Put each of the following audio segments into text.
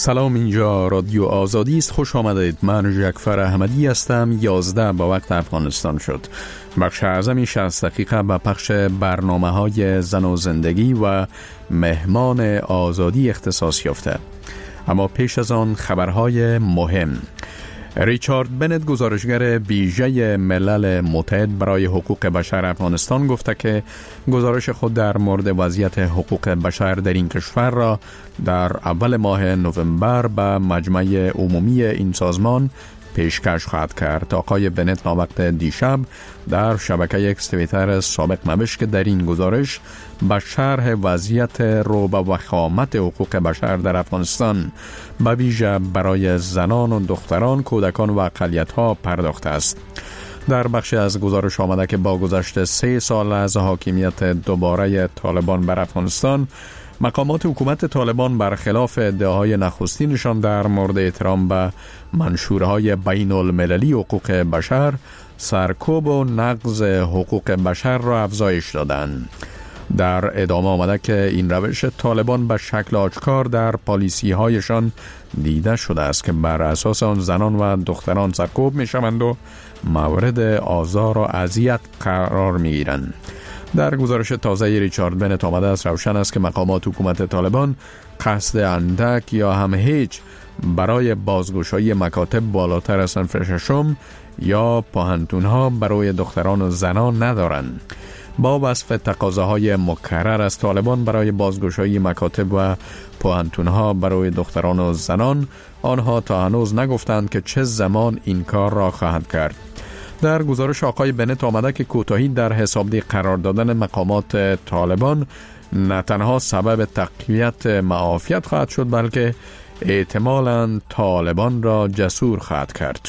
سلام، اینجا رادیو آزادی است. خوش آمدید. من جعفر احمدی هستم. 11 با وقت افغانستان شد. بخش اعظمی 60 دقیقه به پخش برنامه‌های زن و زندگی و مهمان آزادی اختصاص یافته. اما پیش از آن خبرهای مهم. ریچارد بنت، گزارشگر ویژه ملل متحد برای حقوق بشر افغانستان، گفته که گزارش خود در مورد وضعیت حقوق بشر در این کشور را در اول ماه نوامبر به مجمع عمومی این سازمان پیشکش خواهد کرد. آقای بنت ناوقت دیشب در شبکه اکس توییتر سابق نوشت که در این گزارش به شرح وضعیت رو به وخامت حقوق بشر در افغانستان به ویژه برای زنان و دختران، کودکان و اقلیت‌ها پرداخته است. در بخشی از گزارش آمده که با گذشت 3 سال از حاکمیت دوباره طالبان بر افغانستان، مقامات حکومت طالبان برخلاف ادعاهای نخستینشان در مورد احترام به منشورهای بین المللی حقوق بشر، سرکوب و نقض حقوق بشر را افزایش دادند. در ادامه آمده که این روش طالبان به شکل آشکار در پالیسی هایشان دیده شده است که بر اساس آن زنان و دختران سرکوب می شوند و مورد آزار و اذیت قرار می گیرند. در گزارش تازه ریچارد بنت آمده است روشن است که مقامات حکومت طالبان قصد اندک یا هم هیچ برای بازگشایی مکاتب بالاتر از صنف ششم یا پانتونها برای دختران و زنان ندارند. با وصف تقاضاهای مکرر از طالبان برای بازگشایی مکاتب و پانتونها برای دختران و زنان، آنها تا هنوز نگفتند که چه زمان این کار را خواهند کرد. در گزارش آقای بنت آمده که کوتاهی در حسابدهی قرار دادن مقامات طالبان نه تنها سبب تقویت معافیت خواهد شد، بلکه احتمالاً طالبان را جسور خواهد کرد.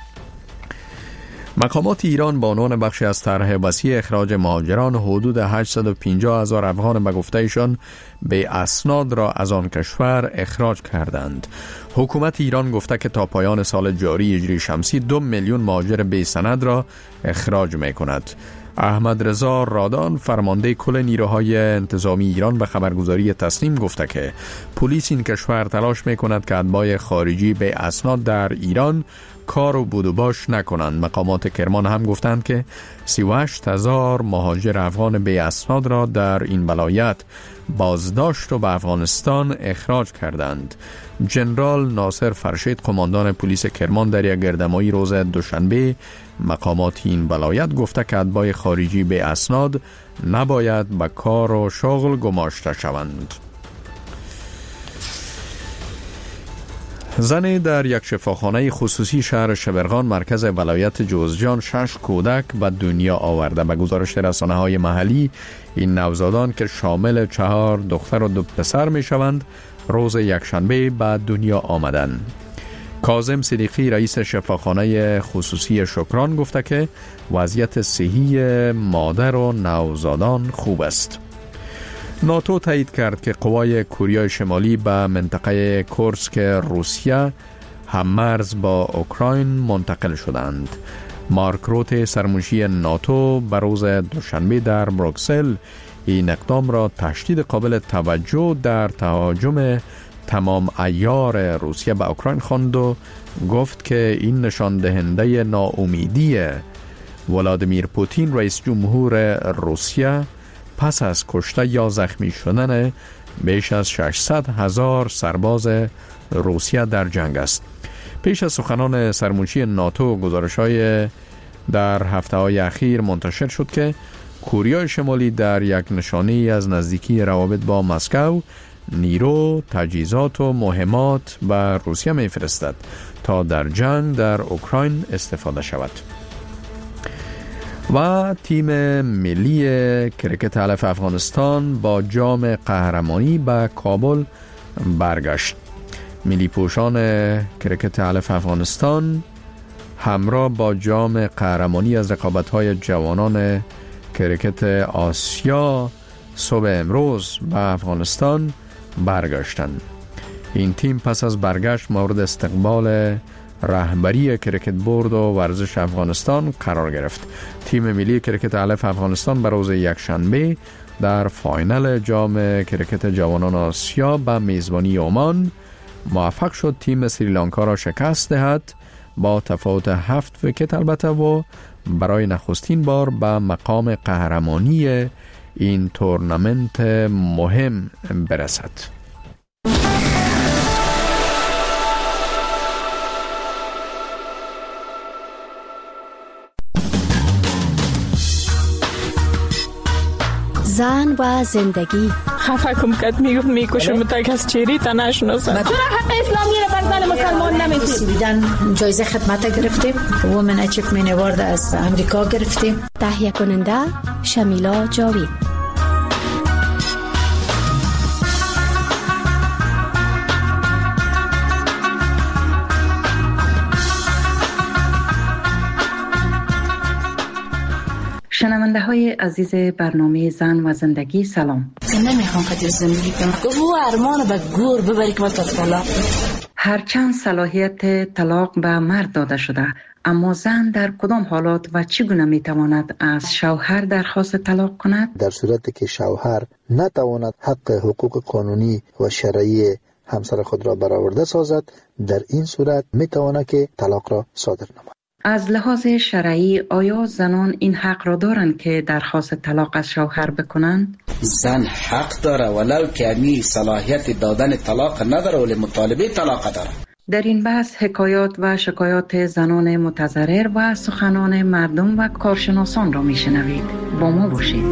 مقامات ایران با عنوان بخشی از طرح وسیع اخراج مهاجران حدود 850,000 افغان به گفته‌ایشان به اسناد را از آن کشور اخراج کردند. حکومت ایران گفته که تا پایان سال جاری هجری شمسی 2 میلیون مهاجر بی سند را اخراج می کند. احمد رضا رادان، فرمانده کل نیروهای انتظامی ایران، به خبرگزاری تسنیم گفته که پلیس این کشور تلاش می کند که اتباع خارجی به اسناد در ایران کار و بود و باش نکنند. مقامات کرمان هم گفتند که 38,000 مهاجر افغان بی اسناد را در این ولایت بازداشت و به افغانستان اخراج کردند. جنرال ناصر فرشید، قماندان پلیس کرمان، در یک گردهمایی روز دوشنبه مقامات این ولایت گفته که اتباع خارجی بی اسناد نباید به کار و شغل گماشته شوند. زنی در یک شفاخانه خصوصی شهر شبرغان مرکز ولایت جوزجان 6 کودک به دنیا آورده. به گزارش رسانه‌های محلی، این نوزادان که شامل 4 دختر و 2 پسر می شوند روز یکشنبه به دنیا آمدند. کاظم صدیقی، رئیس شفاخانه خصوصی شکران، گفته که وضعیت صحی مادر و نوزادان خوب است. ناتو تایید کرد که قوای کره شمالی به منطقه کورسک روسیه هممرز با اوکراین منتقل شدند. مارک روت، سرمنشی ناتو، به روز دوشنبه در بروکسل این اقدام را تشدید قابل توجه در تهاجم تمام عیار روسیه به اوکراین خواند و گفت که این نشان دهنده ناامیدی ولادیمیر پوتین، رئیس جمهور روسیه، پس از کشته یا زخمی شدن بیش از 600,000 سرباز روسیه در جنگ است. پیش از سخنان سرمنشی ناتو، گزارش‌های در هفته‌های اخیر منتشر شد که کره شمالی در یک نشانه از نزدیکی روابط با مسکو نیرو، تجهیزات و مهمات به روسیه می‌فرستد تا در جنگ در اوکراین استفاده شود. و تیم ملی کرکت علف افغانستان با جام قهرمانی به کابل برگشت. ملی پوشان کرکت علف افغانستان همراه با جام قهرمانی از رقابت‌های جوانان کرکت آسیا صبح امروز به افغانستان برگشتند. این تیم پس از برگشت مورد استقبال رهبری کرکت بورد و ورزش افغانستان قرار گرفت. تیم ملی کرکت علف افغانستان به روز یکشنبه در فاینال جام کرکت جوانان آسیا به میزبانی عمان موفق شد تیم سریلانکا را شکست دهد با تفاوت 7 ویکت البته و برای نخستین بار به مقام قهرمانی این تورنمنت مهم برسد. زن و زندگی. خفه کم کد میگفت میکشم تا کس چیری تا نشناسم. چرا حق اسلامی را بر زن مسلمان نمیدید؟ دیدن جایزه خدمت گرفتیم، وومن اچیومنت اوارد از امریکا گرفتیم. تهیه کننده شمیلا جاوید. شنونده های عزیز برنامه زن و زندگی سلام. نمیخوام خاطر زندگی کنم. گفت و ارمان به گور ببری که تا طلاق. هرچند صلاحیت طلاق به مرد داده شده، اما زن در کدام حالات و چگونه میتواند از شوهر درخواست طلاق کند؟ در صورتی که شوهر نتواند حق حقوق قانونی و شرعی همسر خود را برآورده سازد، در این صورت میتواند که طلاق را صادر نماید. از لحاظ شرعی آیا زنان این حق را دارند که درخواست طلاق از شوهر بکنند؟ زن حق داره ولو که می صلاحیت دادن طلاق نداره ولی مطالبه طلاق داره. در این بحث حکایات و شکایات زنان متضرر و سخنان مردم و کارشناسان را میشنوید. با ما باشید.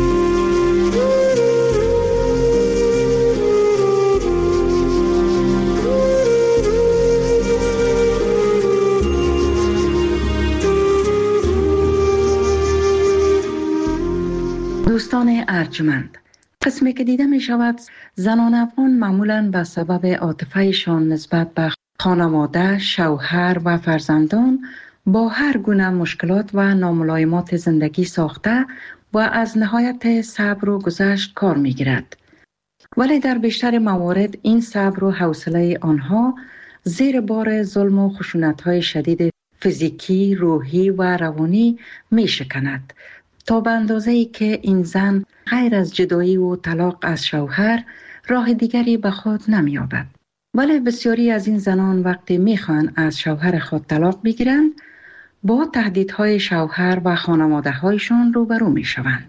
دوستان ارجمند، قسمی که دیده می شود زنان افغان معمولاً به سبب عاطفه‌شان نسبت به خانواده، شوهر و فرزندان با هر گونه مشکلات و ناملایمات زندگی ساخته و از نهایت صبر و گذشت کار می گیرد. ولی در بیشتر موارد این صبر و حوصله آنها زیر بار ظلم و خشونت‌های شدید فیزیکی، روحی و روانی می شکند تا به اندازه‌ای که این زن غیر از جدایی و طلاق از شوهر راه دیگری به خود نمی‌یابد. ولی بسیاری از این زنان وقتی می‌خواهند از شوهر خود طلاق بگیرند با تهدیدهای شوهر و خانواده‌هایشان روبرو می‌شوند.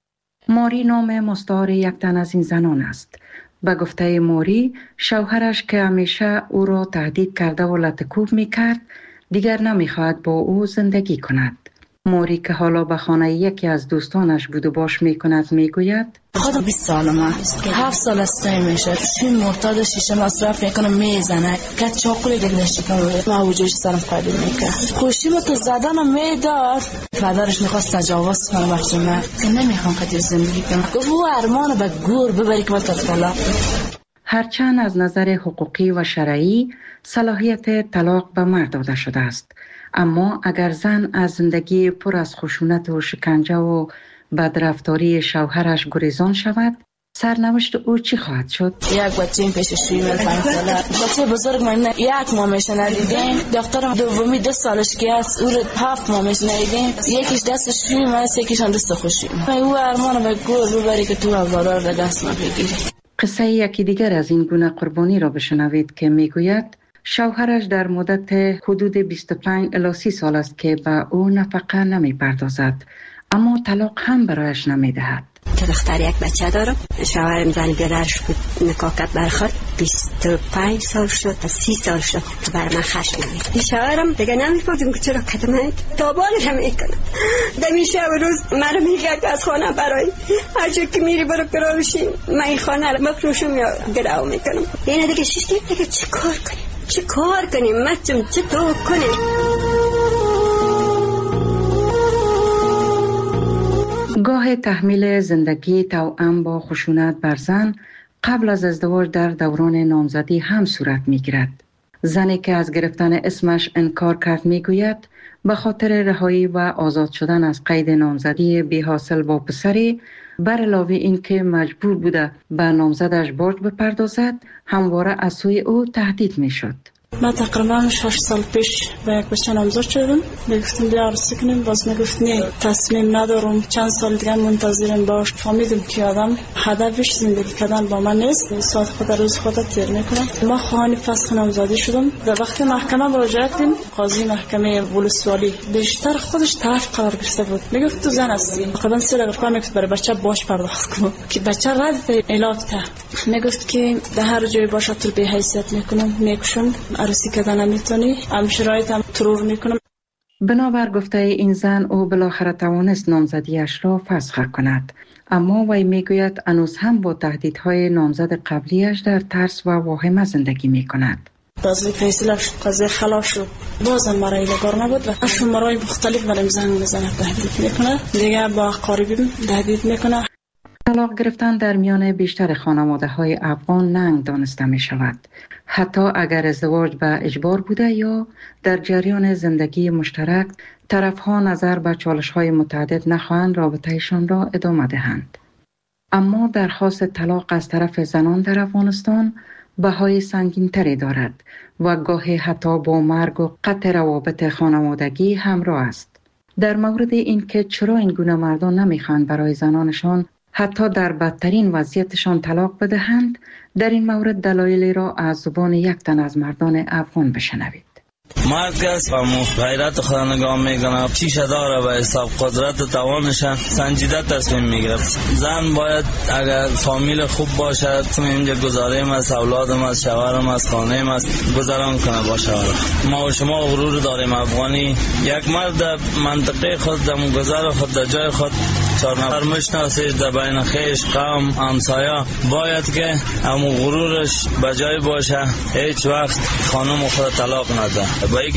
ماری نام مستعار یک تن از این زنان است. به گفته ماری، شوهرش که همیشه او را تهدید کرده و لطکوب می‌کرد دیگر نمی‌خواهد با او زندگی کند. موری که حالا به خانه یکی از دوستانش بود و باش میکند میگوید خدا 20 سالم است، 7 سال است میشه چون معتاد شیشه مصرف میکنم میزنه که چاقوی دلش کنه ما وجودش سرم قابل میکنه خوشیمو تو زدنم میداد. پدرش میخواست تجاوز کنه وقتی من نمیخوام خاطر زندگی کنم. گفت و ارمان به گور ببری که تا طلاق. هرچند از نظر حقوقی و شرعی صلاحیت طلاق به مرد داده شده است، اما اگر زن از زندگی پر از خشونت و شکنجه و بدرفتاری شوهرش گریزان شود، سرنوشت او چی خواهد شد؟ یک بچه این پیش شویمل 5 ساله بچه بزرگ من یک ماهش ندیدیم. دخترم دومی 2 سالش که است او رو 7 ماهش ندیدیم. یکیش دست شویم است یکیش هم دست خوشیم. او ارمان به گور ببری که تو اولار را دست نبگیری. قصه یکی دیگر از این گونه قربانی را بشنوید که میگوید شوهرش در مدت حدود 25 الی 30 سال است که به او نفقه نمی پردازد، اما طلاق هم برایش نمی دهد. که دختر یک بچه دارم. شوهرم زن بیادرش بود نکاح کرد برخورد 25 سال شد 30 سال شد که بر من خشم نمید. شوهرم دیگه نمی‌فهمم که چرا کتمه تابانش هم میکنه. دمیشه و روز مرا میگه که از خانه برای هر جا که میری برو کراوشی من این خانه رو مفروشم یا گراو میکنم. یعنی دیگه شش دیگه چه کار کنیم مچم چه تو کنیم. گاه تحمیل زندگی توأم با خشونت بر زن قبل از ازدواج در دوران نامزدی هم صورت می‌گیرد. زنی که از گرفتن اسمش انکار کرد میگوید به خاطر رهایی و آزاد شدن از قید نامزدی بی حاصل با پسری، بر علاوه این که مجبور بوده به نامزدش باج بپردازد، همواره از سوی او تهدید میشد. من تقریبا 6 سال پیش به یک بچه نامزد شدم. میگفتم بیا عروسی کنیم، باز میگفت نه تصمیم ندارم، چند سال دیگه منتظرم باش. فهمیدم که آدم هدفش زندگی کردن با من نیست، ساعت خود روز خود تیر میکنم. ما خواهان فسخ نامزدی شدم. در وقت محکمه مراجعه کردیم، قاضی محکمه ولسوالی بیشتر خودش طرف قرار گرفته بود. میگفت تو زن هستی، تقریبا 3 دقیقه میگفت برای بچه باش پرداخت کن که بچه رد علاج ته. میگفت که در هر جای باشه تو به حیثیت میکنم، میکشم، عروسی کردن نمیتونی، هم شرایط هم ترور میکنم. بنابر گفته این زن، او بالاخره توانست نامزدیش را فسخ کند، اما وی میگوید هنوز هم با تهدیدهای نامزد قبلیش در ترس و واهمه زندگی میکند. قاضی فیصله شد، قاضی خلاص شد، بازم مرای بگار نبود و شمارهای مختلف برام زنگ میزنه، تهدید میکنه، دیگه با قریبیم تهدید میکنه. طلاق گرفتن در میان بیشتر خانواده‌های افغان ننگ دانسته می شود. حتی اگر ازدواج به اجبار بوده یا در جریان زندگی مشترک، طرفها نظر به چالش‌های متعدد نخواهند رابطه‌شان را ادامه دهند. اما درخواست طلاق از طرف زنان در افغانستان بهای سنگین‌تری دارد و گاهی حتی با مرگ و قطع روابط خانوادگی همراه است. در مورد این که چرا این گونه مردان نمی‌خواهند برای زنانشان حتی در بدترین وضعیتشان طلاق بدهند، در این مورد دلایلی را از زبان یک تن از مردان افغان بشنوید. مرد کس و غیرت خدا نگاه میکنه، چیشه داره به حساب قدرت و توانش سنجیده تصمیم میگیره. زن باید اگر فامیل خوب باشه، اینجا گذاریم از اولادم، از شوهرم، از خانه‌ام، از گذران کنه با شوهر. ما و شما غرور داریم افغانی، یک مرد منطقه خود در گذر خود در جای خود 4 نفر مشناسه در بین خویش، قوم، همسایه، باید که همون غرورش بجای باشه، هیچ وقت خانم خود طلاق نده. با اینکه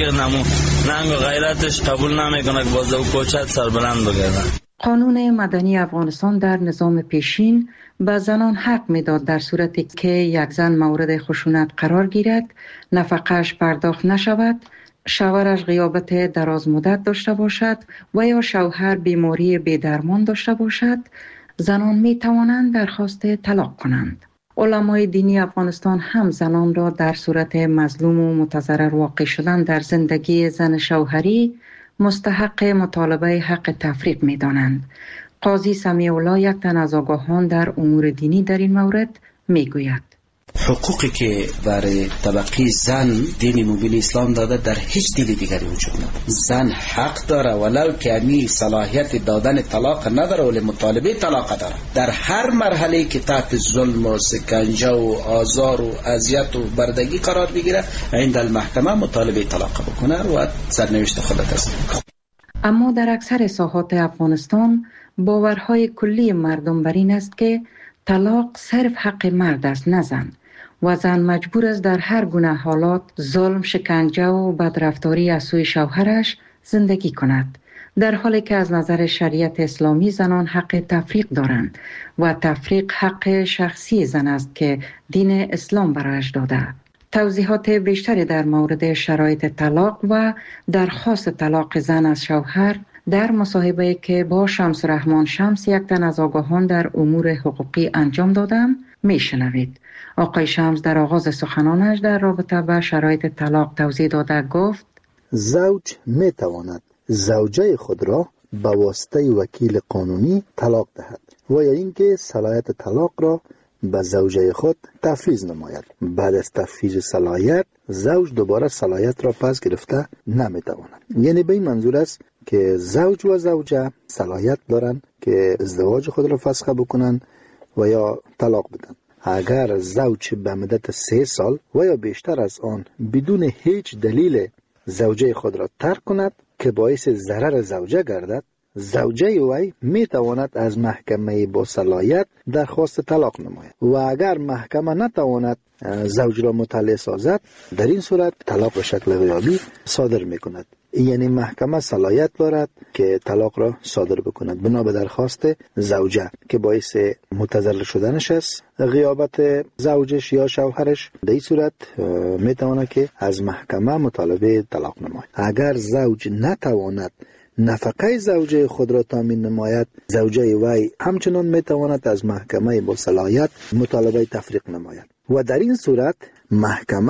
ننگ و غیرتش قبول نمیکنه که باز او کوچت سربلند بگیره. قانون مدنی افغانستان در نظام پیشین به زنان حق میداد در صورتی که یک زن مورد خشونت قرار گیرد، نفقه‌اش پرداخت نشود، شوهرش غیابت دراز مدت داشته باشد و یا شوهر بیماری بی‌درمان داشته باشد، زنان می توانند درخواست طلاق کنند. علمای دینی افغانستان هم زنان را در صورت مظلوم و متضرر واقع شدن در زندگی زن شوهری مستحق مطالبه حق تفریق می دانند. قاضی سمیع الله، یک تن از آگاهان در امور دینی، در این مورد می گوید حقوقی که برای طبقه زن دین مبین اسلام داده در هیچ دین دیگری وجود نداره. زن حق داره ولو که امی صلاحیت دادن طلاق نداره ولی مطالبه طلاق داره. در هر مرحله که تحت ظلم و سکنجه و آزار و اذیت و بردگی قرار بگیره، عند المحکمه مطالبه طلاق بکنه و سرنوشت خود تصدیق کنه. اما در اکثر ساحات افغانستان باورهای کلی مردم بر این است که طلاق صرف حق مرد است، نه زن، و زن مجبور است در هر گونه حالات ظلم، شکنجه و بدرفتاری از سوی شوهرش زندگی کند، در حالی که از نظر شریعت اسلامی زنان حق تفریق دارند و تفریق حق شخصی زن است که دین اسلام برایش داده. توضیحات بیشتری در مورد شرایط طلاق و درخواست طلاق زن از شوهر در مصاحبه‌ای که با شمس رحمان شمس، یک تن از آگاهان در امور حقوقی، انجام دادم میشنوید. آقای شمس در آغاز سخنانش در رابطه با شرایط طلاق توضیح داده گفت: زوج می تواند زوجه خود را به واسطه وکیل قانونی طلاق دهد و یا اینکه صلاحیت طلاق را به زوجه خود تفویض نماید. بعد از تفویض صلاحیت، زوج دوباره صلاحیت را پس گرفته نمی تواند. یعنی به این منظور است که زوج و زوجه صلاحیت دارند که ازدواج خود را فسخ بکنند و یا طلاق بدن. اگر زوج به مدت 3 سال و یا بیشتر از آن بدون هیچ دلیل زوجه خود را ترک کند که باعث ضرر زوجه گردد، زوجه وی می تواند از محکمه با صلاحیت درخواست طلاق نماید و اگر محکمه نتواند زوج را مطلع سازد، در این صورت طلاق به شکل غیابی صادر می کند. یعنی محکمه صلاحیت دارد که طلاق را صادر بکند بنا به درخواست زوجه که باعث متضرر شدنش است، غیابت زوجش یا شوهرش. در این صورت می تواند که از محکمه مطالبه طلاق نماید. اگر زوج نتواند نفقه زوجه خود را تامین نماید، زوجه وی همچنان می تواند از محکمه با صلاحیت مطالبه تفریق نماید و در این صورت محکمه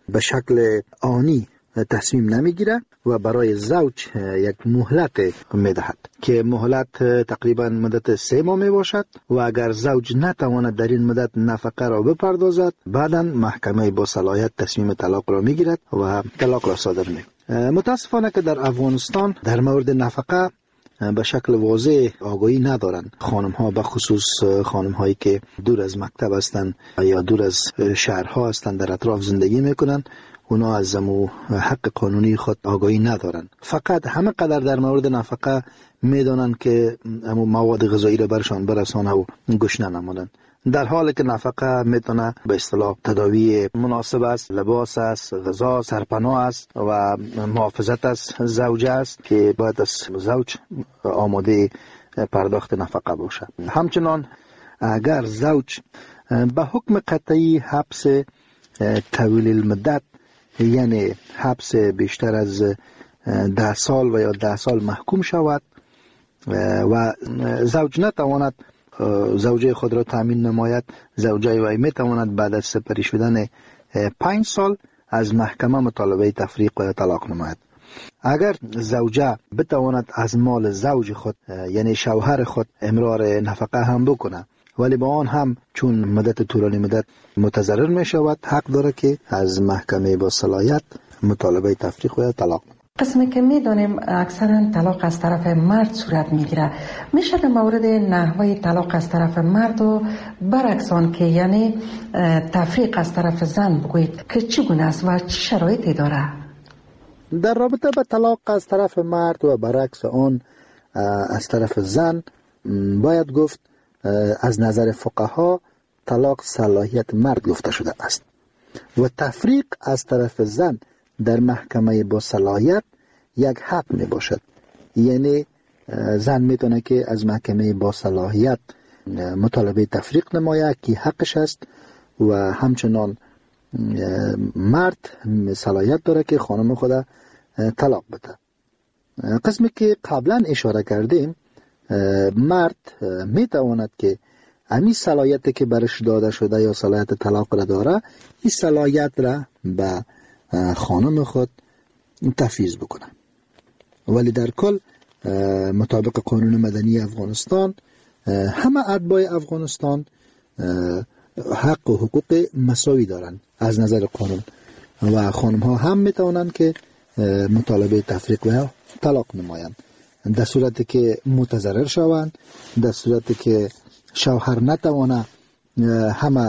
به شکل آنی تصمیم نمیگیره و برای زوج یک مهلت میدهد که مهلت تقریبا مدت 3 ماه می باشد و اگر زوج نتواند در این مدت نفقه را بپردازد، بعدا محکمه با صلاحیت تصمیم طلاق را میگیرد و طلاق را صادر میکند. متاسفانه که در افغانستان در مورد نفقه به شکل واضح آگاهی ندارند. خانم ها به خصوص خانم هایی که دور از مکتب هستند یا دور از شهرها هستند، در اطراف زندگی میکنن، اونا از حق قانونی خود آگاهی ندارن. فقط همه قدر در مورد نفقه میدانن که مواد غذایی را برشان برسانه و گشنه نمانند، در حالی که نفقه میتونه به اصطلاح تداوی مناسب است، لباس است، غذا، سرپناه است و محافظت از زوجه است که باید از زوج آماده پرداخت نفقه باشد. همچنان اگر زوج به حکم قطعی حبس طویل المدت، یعنی حبس بیشتر از 10 سال و یا 10 سال محکوم شود و زوج نتواند زوجه خود را تامین نماید، زوجه وی میتواند بعد از سپری شدن 5 سال از محکمه مطالبه تفریق و طلاق نماید. اگر زوجه بتواند از مال زوج خود یعنی شوهر خود امرار نفقه هم بکنه، ولی با آن هم چون مدت طولانی مدت متضرر می شود، حق داره که از محکمه با صلاحیت مطالبه تفریق و طلاق نماید. قسمی که میدانیم اکثرا طلاق از طرف مرد صورت میگیره، میشه در مورد نحوه طلاق از طرف مرد و برعکس آن که یعنی تفریق از طرف زن بگویید که چگونه است و چه شرایطی داره؟ در رابطه با طلاق از طرف مرد و برعکس آن از طرف زن باید گفت از نظر فقها طلاق صلاحیت مرد گفته شده است و تفریق از طرف زن در محکمه با صلاحیت یک حق می باشد. یعنی زن میتونه که از محکمه با صلاحیت مطالبه تفریق نماید که حقش است و همچنان مرد صلاحیت داره که خانم خود طلاق بده. قسمی که قبلا اشاره کردیم، مرد میتواند که امی صلاحیتی که برش داده شده یا صلاحیت طلاق را داره، این صلاحیت را به خانم خود تفویض بکنه. ولی در کل مطابق قانون مدنی افغانستان همه اتباع افغانستان حق و حقوق مساوی دارند از نظر قانون و خانم ها هم میتوانند که مطالبه تفریق و طلاق نمایند، در صورتی که متضرر شوند، در صورتی که شوهر نتوانه همه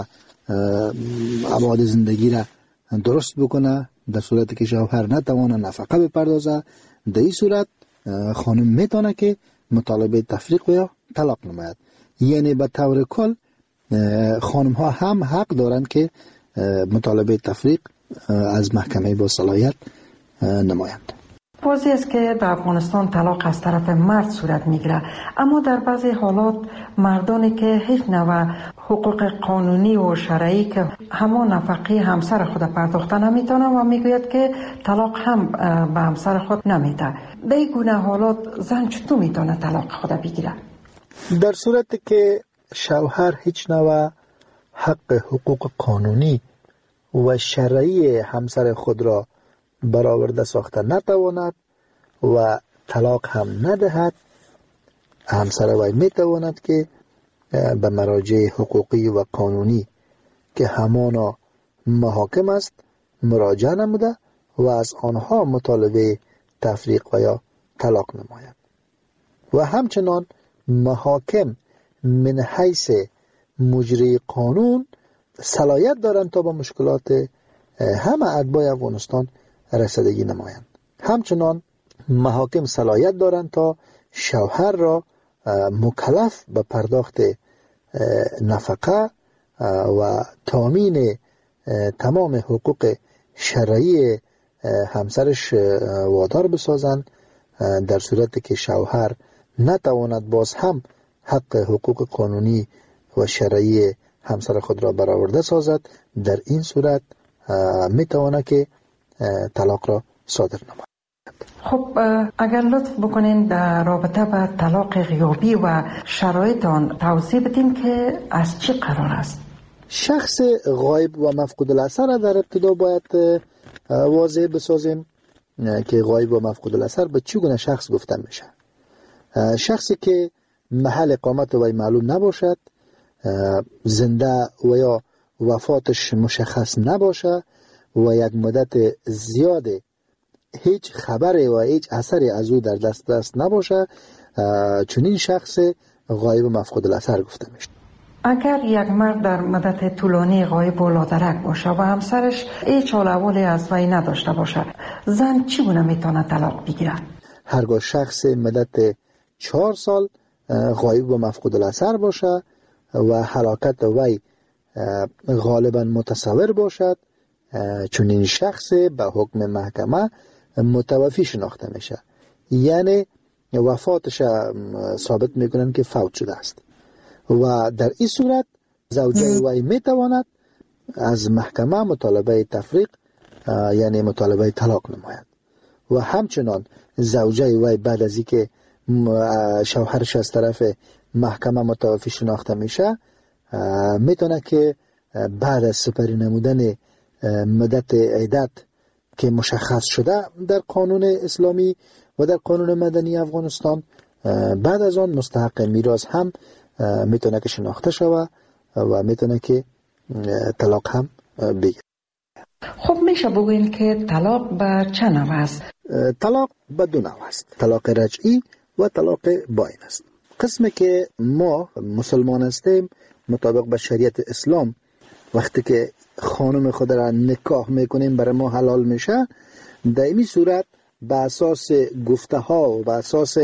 ابعاد زندگی را درست بکنه، در صورتی که شوهر نتوانه نفقه بپردازه، در این صورت خانم میتونه که مطالبه تفریق و طلاق نماید. یعنی به طور کل خانم ها هم حق دارند که مطالبه تفریق از محکمه با صلاحیت نمایند. واضح است که در افغانستان طلاق از طرف مرد صورت میگیره، اما در بعضی حالات مردانی که هیچ نوع حقوق قانونی و شرعی که همان نفقه همسر خود پرداخته نمیتونه و میگوید که طلاق هم به همسر خود نمیده. در این گونه حالات زن چطور میتونه طلاق خود بگیره؟ در صورتی که شوهر هیچ نوع حق حقوق قانونی و شرعی همسر خود را برآورده ساخته نتواند و طلاق هم ندهد، همسر وی میتواند که به مراجع حقوقی و قانونی که همانا محاکم است مراجعه نموده و از آنها مطالبه تفریق و یا طلاق نماید. و همچنان محاکم من حیث مجری قانون صلاحیت دارند تا با مشکلات همه اتباع افغانستان رسیدگی نمایند. همچنان محاکم صلاحیت دارند تا شوهر را مکلف به پرداخت نفقه و تامین تمام حقوق شرعی همسرش وادار بسازند، در صورتی که شوهر نتواند باز هم حق حقوق قانونی و شرعی همسر خود را برآورده سازد. در این صورت میتواند که طلاق را صادر نماید. خب اگر لطف بکنین در رابطه با طلاق غیابی و شرایط آن توضیح بدین که از چی قرار است؟ شخص غایب و مفقود الاثر در ابتدا باید واضح بسازیم که غایب و مفقود الاثر به چگونه شخص گفته میشه. شخصی که محل اقامت وی معلوم نباشد، زنده و یا وفاتش مشخص نباشه و یک مدت زیاد هیچ خبری و هیچ اثری از او در دست نباشه، چنین شخص غایب و مفقود الاثر گفته میشه. اگر یک مرد در مدت طولانی غایب و لادرک باشه و همسرش هیچ حال احوالی از وی نداشته باشه، زن چگونه میتونه طلاق بگیرد؟ هرگاه شخص مدت 4 سال غایب و مفقود الاثر باشه و هلاکت وی غالبا متصور باشد، چون این شخص به حکم محکمه متوفی شناخته میشه، یعنی وفاتش ثابت میکنن که فوت شده است و در این صورت زوجه وی میتواند از محکمه مطالبه تفریق یعنی مطالبه طلاق نماید و همچنان زوجه وی بعد از اینکه شوهرش از طرف محکمه متوفی شناخته میشه میتونه که بعد از سپری نمودن مدت عدت که مشخص شده در قانون اسلامی و در قانون مدنی افغانستان، بعد از آن مستحق میراث هم میتونه که شناخته شود و میتونه که طلاق هم بگیره. خب میشه بگوین که طلاق به چه نوع است؟ طلاق به 2 نوع است، طلاق رجعی و طلاق باین است. قسمی که ما مسلمان هستیم مطابق به شریعت اسلام وقتی که خانم خود را نکاح میکنیم برای ما حلال میشه، در این صورت به اساس گفته ها و به اساس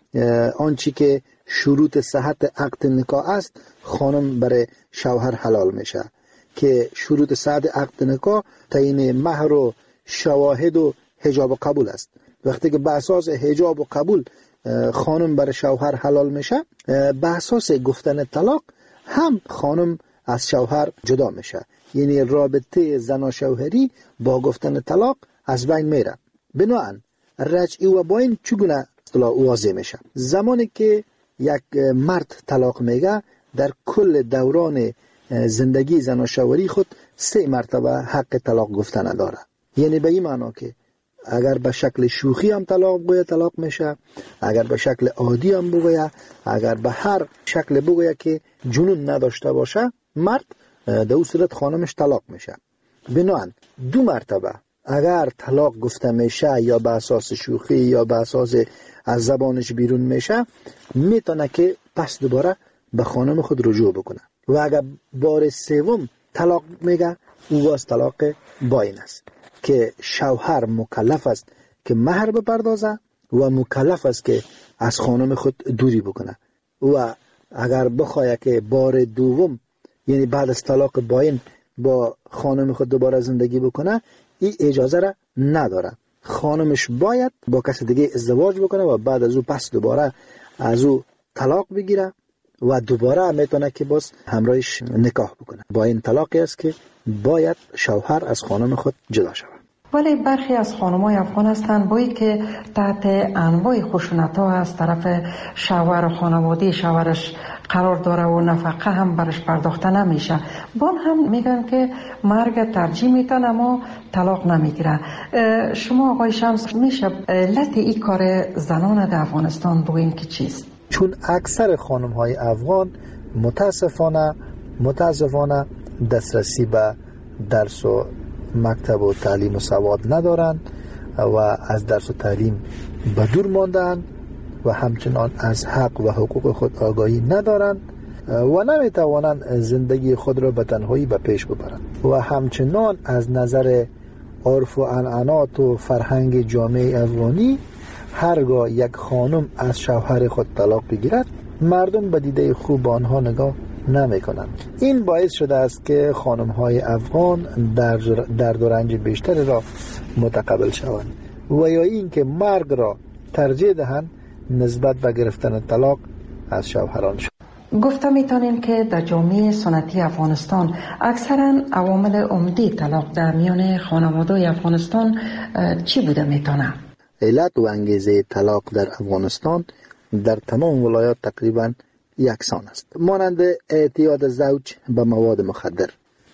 آنچه که شروط صحت عقد نکاح است خانم برای شوهر حلال میشه که شروط صحت عقد نکاح تعیین مهر و شواهد و حجاب و قبول است. وقتی که به اساس حجاب و قبول خانم برای شوهر حلال میشه، به اساس گفتن طلاق هم خانم از شوهر جدا میشه، یعنی رابطه زن شوهری با گفتن طلاق از بین میره. بنابراین رجعی و باین چگونه واضح میشه؟ زمانی که یک مرد طلاق میگه در کل دوران زندگی زن شوهری خود 3 مرتبه حق طلاق گفتن داره، یعنی به این معنا که اگر به شکل شوخی هم طلاق بگوید طلاق میشه، اگر به شکل عادی هم بگوید، اگر به هر شکل بگوید که جنون نداشته باشه مرد، در اون صورت خانمش طلاق میشه. بنابراین 2 مرتبه اگر طلاق گفته میشه یا به اساس شوخی یا به اساس از زبانش بیرون میشه، میتونه که پس دوباره به خانم خود رجوع بکنه و اگر بار 3 طلاق میگه او باز طلاق باین است که شوهر مکلف است که مهر بپردازه و مکلف است که از خانم خود دوری بکنه و اگر بخواه که بار 2 یعنی بعد از طلاق باین با خانم خود دوباره زندگی بکنه، این اجازه را نداره. خانمش باید با کسی دیگه ازدواج بکنه و بعد از او پس دوباره از او طلاق بگیره و دوباره میتونه که باز همراهش نکاح بکنه. با این طلاقی است که باید شوهر از خانم خود جدا شود. ولی برخی از خانم‌های افغان هستند بایی که تحت انواع خشونت‌ها از طرف شوهر و خانواده شوهرش قرار داره و نفقه هم برش پرداخته نمیشه، بان هم میگن که مرگ ترجیح میتن اما طلاق نمیگیره. شما آقای شمس میشه علت این کار زنان در افغانستان بگوین که چیست؟ چون اکثر خانم‌های افغان متاسفانه دسترسی به درس و مکتب و تعلیم و سواد ندارند و از درس و تعلیم به دور ماندند و همچنان از حق و حقوق خود آگاهی ندارند و نمیتوانند زندگی خود را به تنهایی به پیش ببرند و همچنان از نظر عرف و عنعنات و فرهنگ جامعه افغانی هرگاه یک خانم از شوهر خود طلاق بگیرد مردم به دیده خوب آنها نگاه نمی کنند. این باعث شده است که خانم های افغان درد و رنج بیشتری را متقبل شوند و یا این که مرگ را ترجیح دهند نسبت به گرفتن طلاق از شوهران شد. گفته میتونیم که در جامعه سنتی افغانستان اکثرا عوامل عمده طلاق در میان خانواده افغانستان چی بوده میتونه؟ علت و انگیزه طلاق در افغانستان در تمام ولایات تقریبا یکسان است. مانند اعتیاد زوج به مواد مخدر،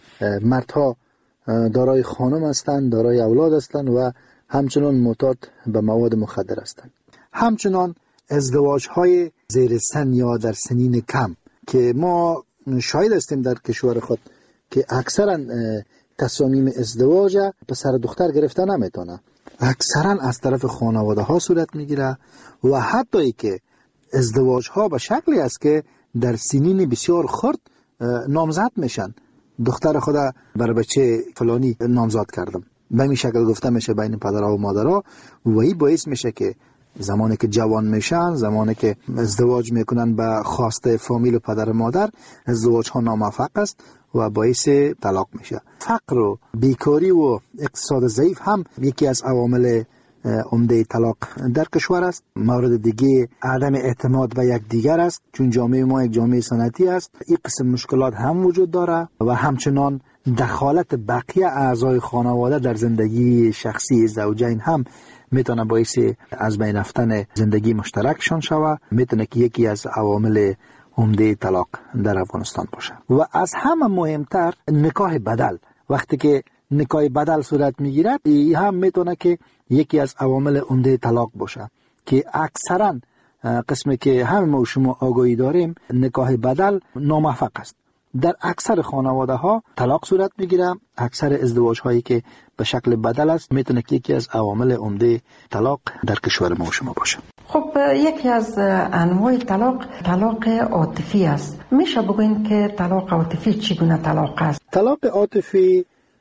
مردها دارای خانم هستند، دارای اولاد هستند و همچنان معتاد به مواد مخدر هستند. همچنان ازدواج های زیر سن یا در سنین کم که ما شاهد هستیم در کشور خود که اکثرا تصامیم ازدواج پسر دختر گرفته نمیتونه، اکثرا از طرف خانواده ها صورت میگیره و حتی ای که ازدواج ها به شکلی است که در سنین بسیار خرد نامزد میشن. دختر خدا بر بچه فلانی نامزد کردم، به این شکل گفته میشه بین پدرها و مادرها و این باعث میشه که زمانی که جوان میشن، زمانی که ازدواج میکنن به خواسته فامیل و پدر و مادر، ازدواج ها ناموفق است و باعث طلاق میشه. فقر و بیکاری و اقتصاد ضعیف هم یکی از عوامل عمده طلاق در کشور است. مورد دیگه عدم اعتماد به یک دیگر است، چون جامعه ما یک جامعه سنتی است. این قسم مشکلات هم وجود داره و همچنان دخالت بقیه اعضای خانواده در زندگی شخصی زوجین هم میتونه باعث از بین رفتن زندگی مشترکشان شود، میتونه که یکی از عوامل عمده طلاق در افغانستان باشه. و از همه مهمتر نکاح بدل، وقتی که نکاح بدل صورت میگیرد این هم میتونه که یکی از عوامل عمده طلاق باشه که اکثرا قسمی که همه ما و شما آگاهی داریم نکاح بدل ناموفق است. در اکثر خانواده ها طلاق صورت میگیره. اکثر ازدواج هایی که به شکل بدل است میتونه که یکی از عوامل عمده طلاق در کشور ما و شما باشه. خب یکی از انواع طلاق عاطفی است. میشه بگوین که طلاق عاطفی چگونه طلاق است؟ طلاق عاطفی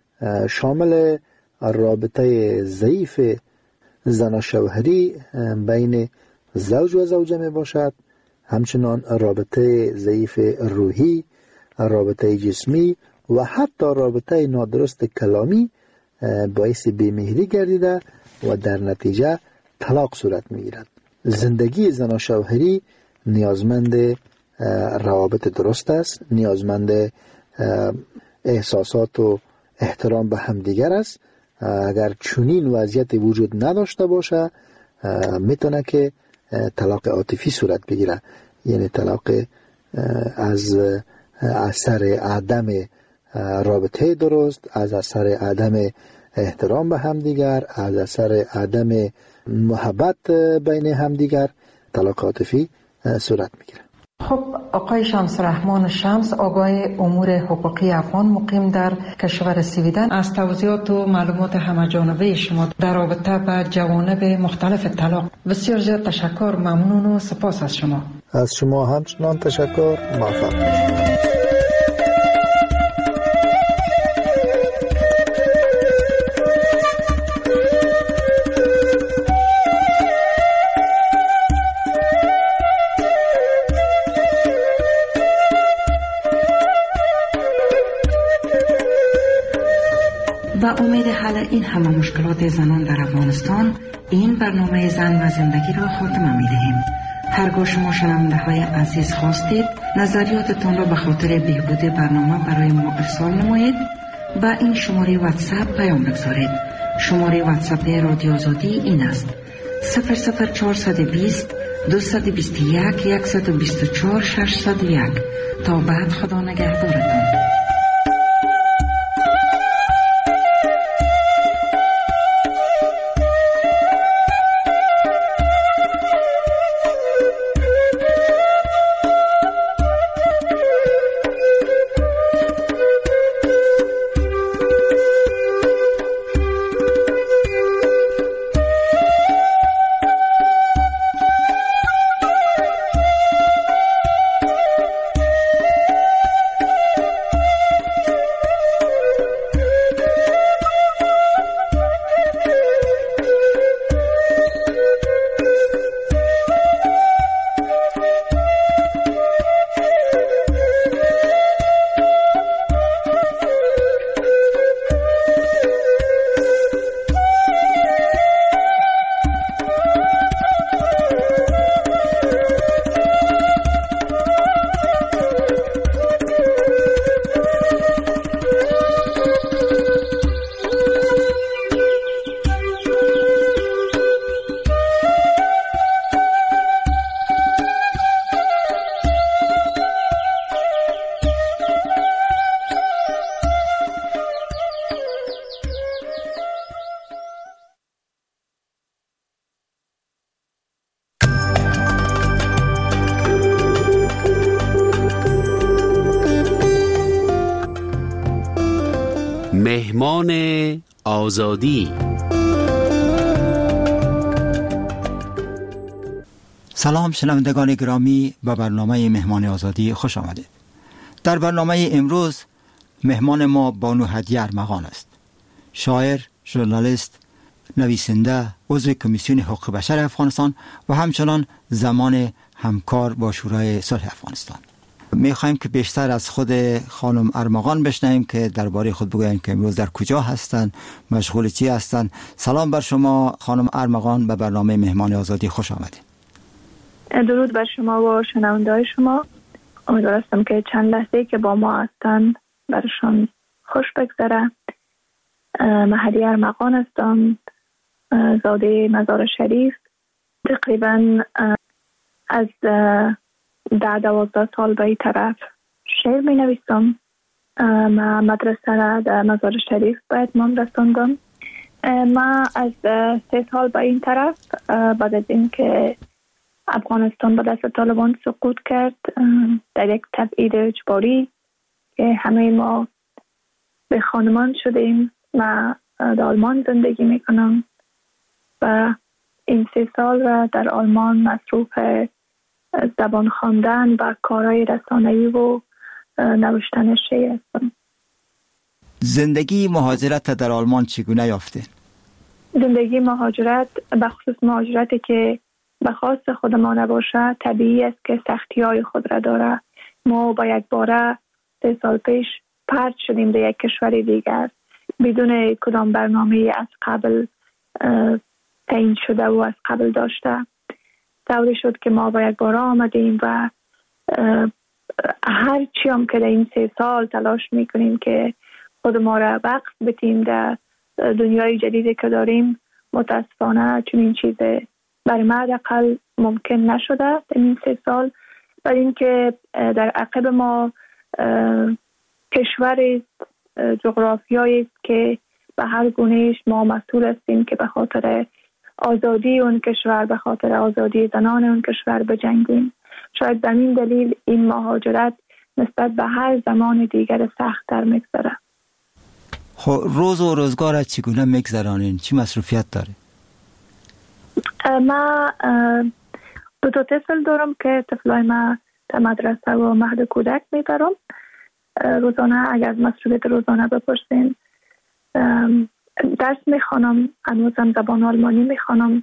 شامل رابطه ضعیف زن و شوهری بین زوج و زوجه می باشد، همچنان رابطه ضعیف روحی، رابطه جسمی و حتی رابطه نادرست کلامی باعث بیمهری گردیده و در نتیجه طلاق صورت می گیرد. زندگی زن و شوهری نیازمند روابط درست است، نیازمند احساسات و احترام به همدیگر است. اگر چنین وضعیت وجود نداشته باشه میتونه که طلاق عاطفی صورت بگیره، یعنی طلاق از اثر عدم رابطه درست، از اثر عدم احترام به همدیگر، از اثر عدم محبت بین همدیگر طلاق عاطفی صورت میگیره. خب آقای شمس رحمان شمس، آقای امور حقوقی افغان مقیم در کشور سویدن، از توضیحات و معلومات همه‌جانبه شما در رابطه با جوانب مختلف طلاق بسیار زیاد تشکر، ممنون و سپاس از شما. از شما همچنان تشکر، موفق باشید. با امید حل این همه مشکلات زنان در افغانستان، این برنامه زن و زندگی را خاتمه می دهیم. هرگاه شما شنونده های عزیز خواستید نظریاتتان را به خاطر بهبود برنامه برای ما ارسال نمایید، با این شماره واتساپ پیام بگذارید. شماره واتساپ رادیو آزادی این است: 00420 221 124 601. تا بعد، خدا نگهدارتان. مهمان آزادی. سلام شنوندگان گرامی، به برنامه مهمان آزادی خوش آمدید. در برنامه امروز مهمان ما بانو هدیه ارمغان است. شاعر، ژورنالیست، نویسنده، عضو کمیسیون حقوق بشر افغانستان و همچنان زمان همکار با شورای صلح افغانستان. می‌خوایم که بیشتر از خود خانم ارمغان بشنویم که درباره خود بگویند که امروز در کجا هستند، مشغول چی هستند. سلام بر شما خانم ارمغان، به برنامه مهمان آزادی خوش آمدید. درود بر شما و شنونده‌های شما. امیدوارم که چند لحظه که با ما هستند برشان خوش بگذره. من هدیه ارمغان هستم، زاده مزار شریف. تقریبا از 10-12 سال به این طرف شعر می نویسم. من مدرسه را در مزار شریف به اتمام رساندم. من از 3 سال به این طرف بعد از این که افغانستان به دست طالبان سقوط کرد در یک تبعید اجباری که همه ما به خانمان شدیم، من در آلمان زندگی میکنم و این 3 سال را در آلمان مصروف زبان خواندن و کارهای رسانه‌ای و نوشتن شعر هستم. زندگی مهاجرت در آلمان چگونه یافته؟ زندگی مهاجرت، به خصوص مهاجرتی که به خواست خود ما نباشه، طبیعی است که سختی‌های خود را داره. ما با یک باره 3 سال پیش پرت شدیم به یک کشور دیگر بدون کدام برنامه از قبل تعیین شده و از قبل داشته. طوری شد که ما با یک باره آمدیم و هر چی هم که در این 3 سال تلاش میکنیم که خود ما را وقف بتیم در دنیای جدیدی که داریم، متاسفانه چنین چیز برای ما حداقل ممکن نشده در این 3 سال. برای اینکه در عقب ما کشوری است، جغرافیایی است که به هر گونهش ما مسئول هستیم که به خاطر آزادی اون کشور، به خاطر آزادی زنان اون کشور بجنگیم. شاید به این دلیل این مهاجرت نسبت به هر زمان دیگر سخت‌تر می‌گذره. خب روز و روزگار چگونه می‌گذرانین؟ چی مصروفیت داره؟ ما 2 طفل دارم که طفلای ما در مدرسه و مهد کودک میبرم. روزانه اگر از مصروفیت روزانه بپرسین، درس میخوانم، هنوزم زبان آلمانی میخوانم،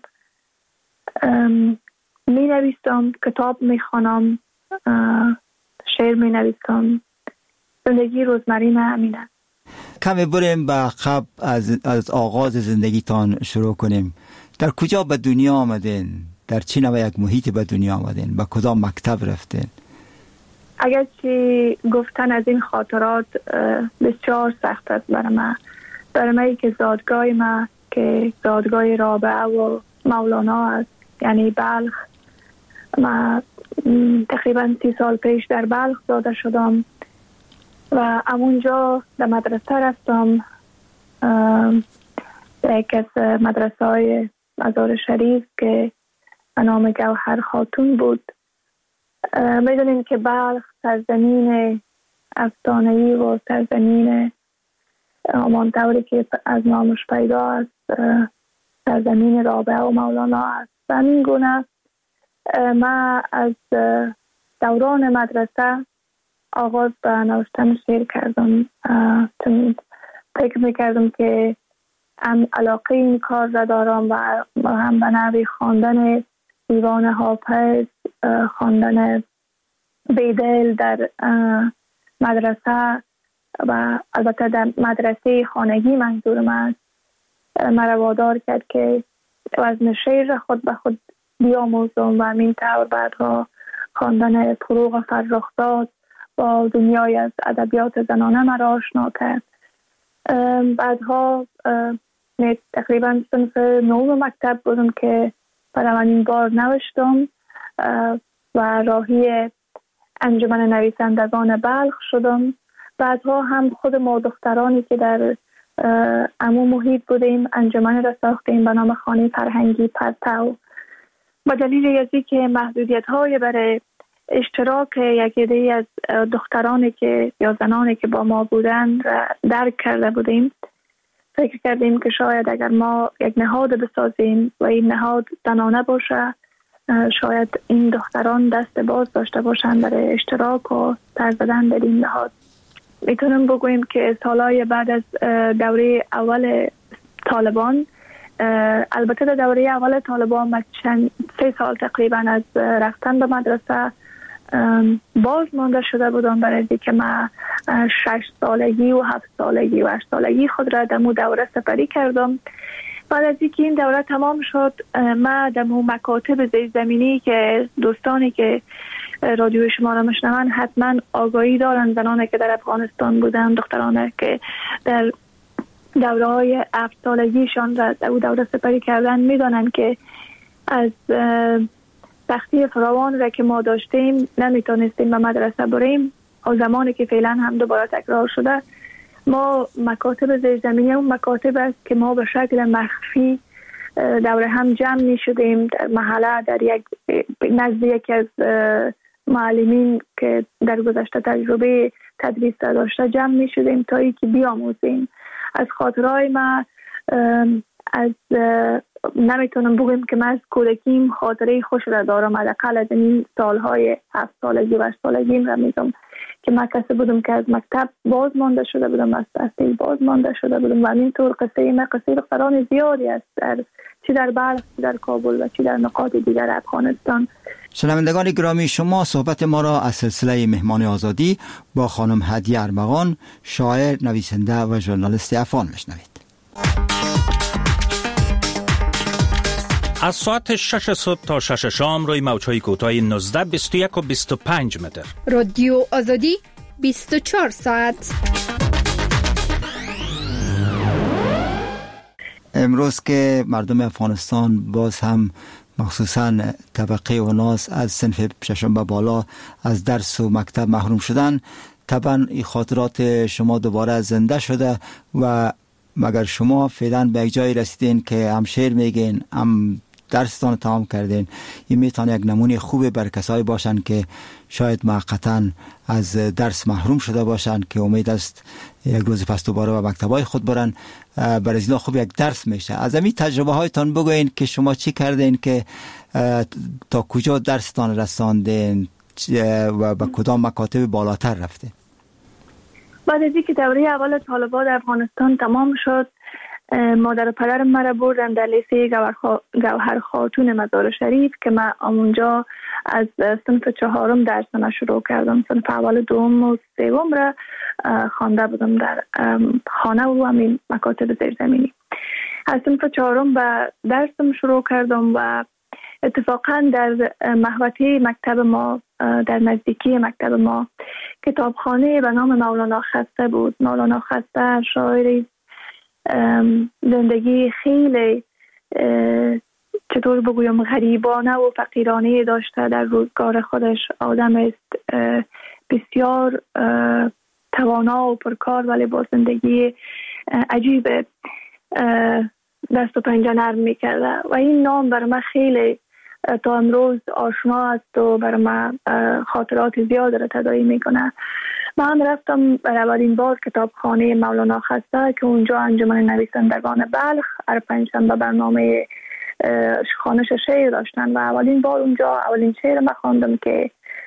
مینویسم، کتاب میخوانم، شعر مینویسم. زندگی روزمره من همینه. کمی بریم به عقب، از آغاز زندگیتان شروع کنیم. در کجا به دنیا آمدین؟ در چه نوع یک محیط به دنیا آمدین؟ به کدام مکتب رفتین؟ اگر چی گفتن از این خاطرات بسیار سخت است برای من که زادگاه ما که زادگاه رابعه و مولانا است، یعنی بلخ. من تقریبا 30 سال پیش در بلخ زاده شدم و همونجا در مدرسه رفتم، یک از مدرسه های مزار شریف که به نام گوهر خاتون بود. میدونیم که بلخ سرزمین افسانه‌ای و سرزمین همانطوری که از نامش پیدا است سرزمین رابعه و مولانا است. و همین گونه من از دوران مدرسه آغاز به نوشتن شعر کردم، چون فکر میکردم که هم علاقه این کار را دارم و هم به نوعی خواندن دیوان حافظ، خواندن بیدل در مدرسه و البته در مدرسه خانگی منظورم است، مرا وادار کرد که وزن شعر خود به خود بیاموزم و همین طور بعدها خواندن فروغ فرخزاد با دنیای از ادبیات زنانه مرا آشنا کرد. بعدها تقریبا صنف 9 مکتب بودم که برای من این بار نوشتم و راهی انجمن نویسندگان بلخ شدم. بعدها هم خود ما دخترانی که در عموم محیط بودیم انجمن را ساختیم به نام خانه فرهنگی پرتو. با دلیل یزی که محدودیت های برای اشتراک یک عده از دخترانی که یا زنانی که با ما بودن را درک کرده بودیم. فکر کردیم که شاید اگر ما یک نهاد بسازیم و این نهاد زنانه باشه، شاید این دختران دست باز داشته باشند برای اشتراک و سر زدن در این نهاد. میتونم بگوییم که سالهای بعد از دوره اول طالبان، البته در دوره اول طالبان من 3 سال تقریبا از رفتن به مدرسه باز مانده شده بودم، برای اینکه من 6 سالگی و 7 سالگی و 8 سالگی خود را در مو دوره سپری کردم. بعد از اینکه این دوره تمام شد، من در مو مکاتب زیرزمینی که دوستانی که رادیو شما را میشنون حتما آگاهی دارن، زنانی که در افغانستان بودن، دخترانی که در دوره های 7 سالگیشان را در دوره سپری کردن، میدانن که از سختی فراوان را که ما داشتیم نمیتونستیم به مدرسه بریم. و زمانی که فعلا هم دوباره تکرار شده، ما مکاتب زیرزمینی اون مکاتب است که ما به شکل مخفی دوره هم جمع می شدیم در محله، در یک نزد یکی از معلمین که در گذشته تجربه تدریس داشته جمع می شدیم تا اینکه بیاموزیم. از خاطرهای ما از نمیتونم بگم که من از کودکیم خاطره خوش را دارم. حداقل از این سالهای 7 سالگی و 8 سالگیم را میگم که من کسی بودم که از مکتب باز مانده شده بودم، از تحصیل باز مانده شده بودم و همینطور قصه من قصه دختران زیادی است، چی در بلخ، چی در کابل و چی در نقاط دیگر افغانستان. شنوندگان گرامی، شما صحبت ما را از سلسله مهمان آزادی با خانم هدیه ارمغان، شاعر، نویسنده و ژورنالیست افغان میشنوید. از ساعت 6 صبح تا 6 شام روی موج‌های کوتاه 19، 21 و 25 متر. رادیو آزادی 24 ساعت. امروز که مردم افغانستان باز هم مخصوصاً طبقه اوناس از صنف ششم به بالا از درس و مکتب محروم شدن، طبعا این خاطرات شما دوباره زنده شده و مگر شما فعلا به یک جایی رسیدین که هم شعر میگین، هم درستان تمام کردین، این میتونه یک نمونه خوبه بر کسایی باشن که شاید موقتاً از درس محروم شده باشن که امید است یک روز پس دوباره به مکتبای خود برن. برای اینا خوب یک درس میشه. از این تجربه هایتان بگوین که شما چی کردین که تا کجا درستان رساندین و به کدام مکاتب بالاتر رفته؟ بعد از اینکه دوره اول طالبان در افغانستان تمام شد، مادر و پدرم مرا بردن در لیسه گوهر خاتون مزار شریف که من اونجا از صنف 4 درسم شروع کردم. صنف اول، دوم و سوم را خوانده بودم در خانه و همین مکاتب زیرزمینی. از صنف 4 به درسم شروع کردم و اتفاقا در محوطه مکتب ما، در نزدیکی مکتب ما، کتابخانه به نام مولانا خسته بود. مولانا خسته شاعری زندگی خیلی چطور بگویم غریبانه و فقیرانه داشته در روزگار خودش. آدم است بسیار توانا و پرکار ولی با زندگی عجیب، دست و پنجه نرم میکرده و این نام برای من خیلی تا امروز آشنا است و برای من خاطرات زیاد را تداعی میکنه. من رفتم برای اولین بار کتابخانه مولانا خسته که اونجا انجمن نویسندگان بلخ هر پنجشنبه برنامه خوانش شعر داشتن و اولین بار اونجا اولین شعر من خواندم که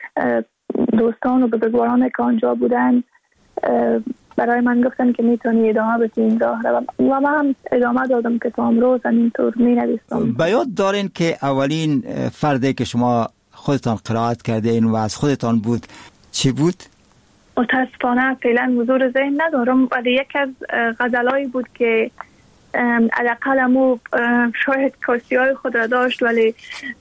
دوستان و بزرگواران که آنجا بودن برای من گفتن که میتونی ادامه بدی این راه و من هم ادامه دادم که تا امروز اینطور می نویسم. به یاد دارین که اولین فردی که شما خودتان قرائت کردین و از خودتان بود چی بود؟ متاسفانه فعلا حضور ذهن ندارم، ولی یک از غزلایی بود که حداقل امو شاید کاسی‌های خود را داشت ولی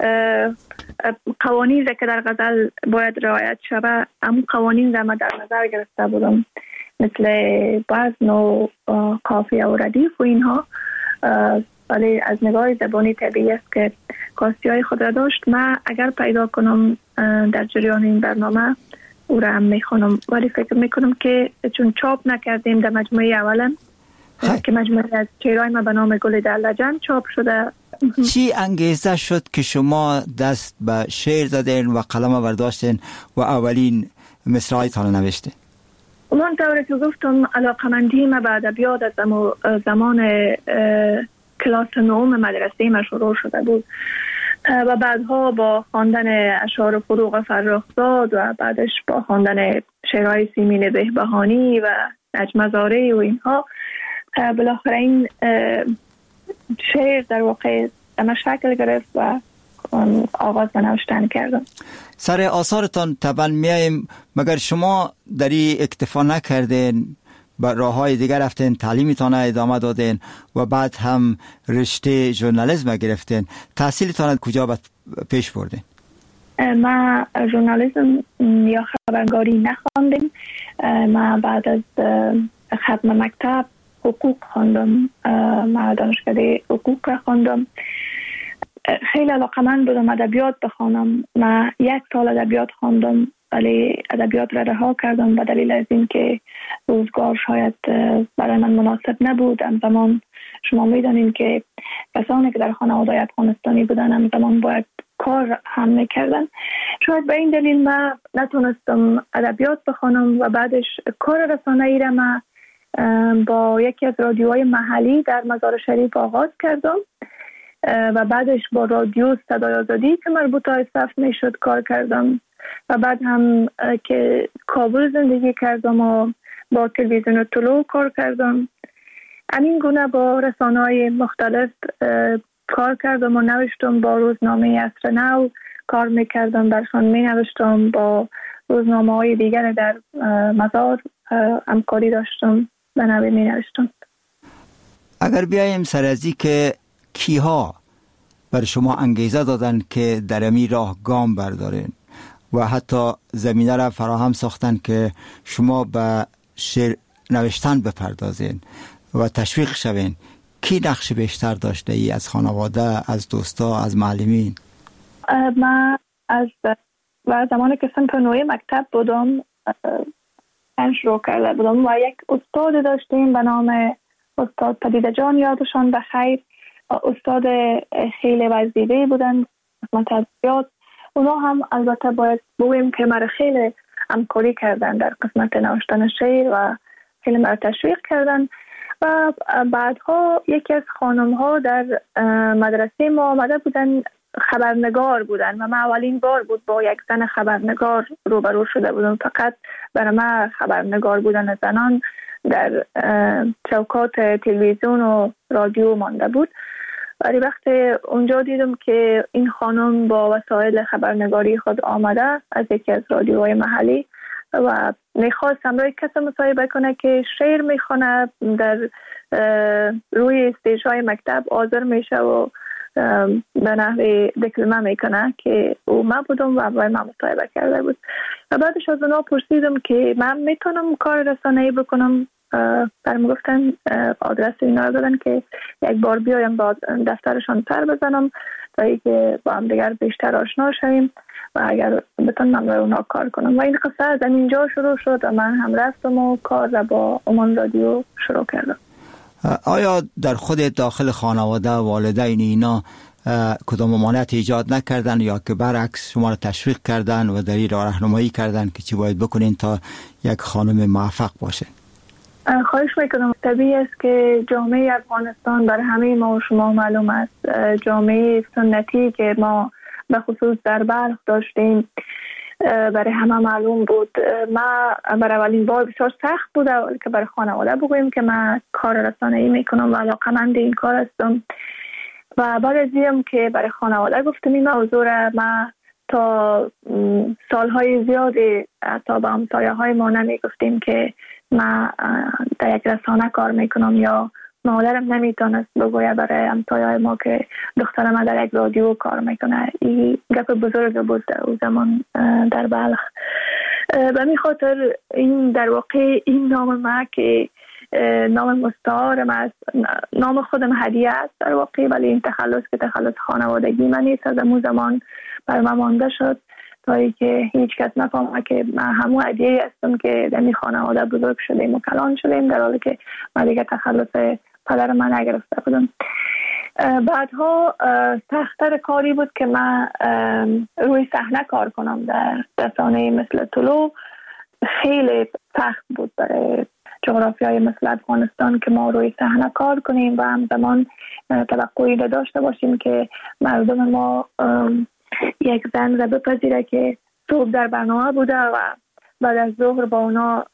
قوانین را که در غزل باید رعایت شود امو قوانین را من در نظر گرفته بودم، مثل وزن و قافیه و ردیف و اینها، ولی از نگاه زبانی طبیعی است که کاسی‌های خود را داشت. من اگر پیدا کنم در جریان این برنامه او را هم میخونم، ولی فکر میکنم که چون چاپ نکردیم در مجموعه اولم که مجموعه از شعرهای ما به نام گل در لجن چاپ شده. چی انگیزه شد که شما دست به شعر زدین و قلم برداشتین و اولین مصرعیتان نوشتین؟ من طوری که گفتم علاقمندی ما به ادبیات از زمان کلاس 9 مدرسه ما شروع شده بود و بعدها با خواندن اشعار فروغ فرخزاد و بعدش با خواندن شعرهای سیمین بهبهانی و نجم زاره و اینها بالاخره این شعر در واقع اما شکل گرفت و آغاز به نوشتن کردم. سر آثارتان طبعا میاییم، مگر شما در این اکتفا نکردین، با راه های دیگر رفتین، تعلیمتان ادامه دادین و بعد هم رشته ژورنالیسم گرفتین. تحصیلتان کجا پیش بردین؟ ما ژورنالیسم یا خبرنگاری نخواندم. ما بعد از ختم مکتب حقوق خواندم. ما دانشکده حقوق را خواندم. خیلی علاقمند بودم ادبیات بخوانم. ما 1 سال ادبیات خواندم ولی ادبیات را رها کردم به دلیل از این که روزگار شاید برای من مناسب نبود. همزمان شما میدانید که کسانی که در خانواده افغانستانی بودن همزمان باید کار هم میکردن. شاید به این دلیل ما نتونستم ادبیات بخوانم و بعدش کار رسانه‌ای را ما با یکی از رادیوهای محلی در مزار شریف آغاز کردم و بعدش با رادیو صدای آزادی که مربوط به صف میشد کار کردم و بعد هم که کابل زندگی کردم و با تلویزیون طلوع کار کردم. همین گونه با رسانه‌های مختلف کار کردم و نوشتم. با روزنامه عصر نو کار میکردم، برشان مینوشتم. با روزنامه‌های دیگر در مزار همکاری داشتم، به نوی مینوشتم. اگر بیاییم سر از این که کیها بر شما انگیزه دادن که در امی راه گام بردارین و حتی زمینه را فراهم ساختن که شما به شعر نوشتن بپردازین و تشویق شوین، کی نقش بیشتر داشته ای؟ از خانواده، از دوستا، از معلمین؟ من از زمانی که صنف 9 مکتب بودم شروع کرده بودم و یک استاد داشتیم به نام استاد پدیده جان، یادشان بخیر. استاد خیلی وزیده بودن قسمت ادبیات. اونا هم البته باید بگویم که مرا خیلی همکاری کردن در قسمت نوشتن شعر و خیلی مرا تشویق کردن. و بعدها یکی از خانم ها در مدرسه ما آمده بودن، خبرنگار بودن و من اولین بار بود با یک زن خبرنگار روبرو شده بودم. فقط برای من خبرنگار بودن زنان در چوکات تلویزیون و رادیو مانده بود. ولی وقتی اونجا دیدم که این خانم با وسایل خبرنگاری خود آمده از یکی از رادیوهای محلی و میخواست همراه کسی مصاحبه کنه که شعر میخونه، در روی استیج‌های مکتب حاضر میشه و به نحوی دکلمه میکنه که او من بودم و باید من مصاحبه کرده بود. و بعدش از اونا پرسیدم که من میتونم کار رسانه‌ای بکنم. برام گفتن آدرس اینا رو دادن که یک بار بیایم با دفترشان سر بزنم تا اینکه با هم دیگر بیشتر آشنا شویم و اگر بتونم برای اونا کار کنم. و این قصه از اینجا شروع شد و من هم رفتم و کار را با عمان رادیو شروع کردم. آیا در خود داخل خانواده والدین اینا کدام ممانعت ایجاد نکردن یا که برعکس شما را تشویق کردن و در این راهنمایی کردن که چی باید بکنین تا یک خانم موفق باشه؟ خواهش میکنم. طبیعی است که جامعه افغانستان برای همه ما و شما معلوم است، جامعه سنتی که ما به خصوص در بلخ داشتیم برای همه معلوم بود. ما برای اولین بار بسیار سخت بود که برای خانواده بگوییم که من کار رسانه‌ای میکنم و علاقه‌مند این کار هستم. و بعد از اینم که برای خانواده گفتم این موضوع ما تا سالهای زیادی تا به همسایه‌های ما نمیگفتیم که ما در یک رسانه کار میکنم یا مادرم نمیتونست بگوید برای همسایه‌های ما که دختر ما در یک رادیو کار میکنه. این گپ بزرگ بود او زمان در بلخ. به همین خاطر این در واقع این نام ما که نام مستعارم است، نام خودم هدیه است در واقع، ولی این تخلص که تخلص خانوادگی من نیست، از اون زمان برای من مانده شد هایی که هیچ کس نفهمه که من همون عدیه هستم که در این خانواده بزرگ شدیم و کلان شدیم، در حالی که من دیگه تخلص پدر من نگرفته بودم. بعدها سخت‌تر کاری بود که من روی صحنه کار کنم در رسانه مثل طلوع. خیلی سخت بود برای جغرافیای مثل افغانستان که ما روی صحنه کار کنیم و همزمان توقعی داشته باشیم که مردم ما یک زن را بپذیره که صبح در برنامه بوده و بعد از ظهر با اونا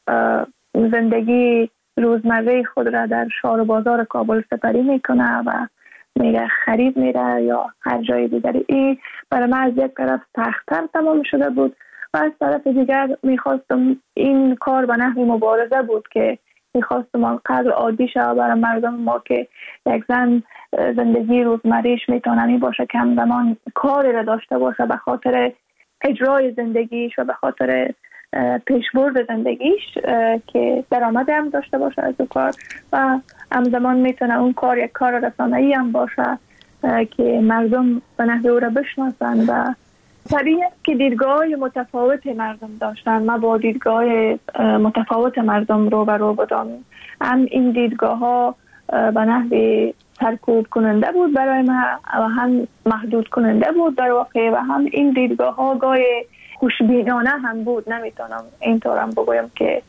زندگی روزمره خود را در شهر و بازار کابل سپری میکنه و میره خرید میره یا هر جای دیگری. این برای من از یک طرف سخت‌تر تمام شده بود و از طرف دیگر میخواستم این کار به نحو مبارزه بود که میخواستم آنقدر عادی شد برای مردم ما که یک زن زندگی روزمریش میتونه باشه که همزمان کاری را داشته باشه به خاطر اجرای زندگیش و به خاطر پیشبرد زندگیش که درآمد هم داشته باشه از اون کار و همزمان میتونه اون کار یک کار رسانه‌ای هم باشه که مردم به نحو او را بشناسن. و طبیعی است که دیدگاه متفاوت مردم داشتن. من با دیدگاه متفاوت مردم رو بودم. هم این دیدگاه ها به نحو سرکوب کننده بود برای من و هم محدود کننده بود در واقع و هم این دیدگاه ها گاهی خوشبینانه هم بود. نمیتونم اینطورم بگویم که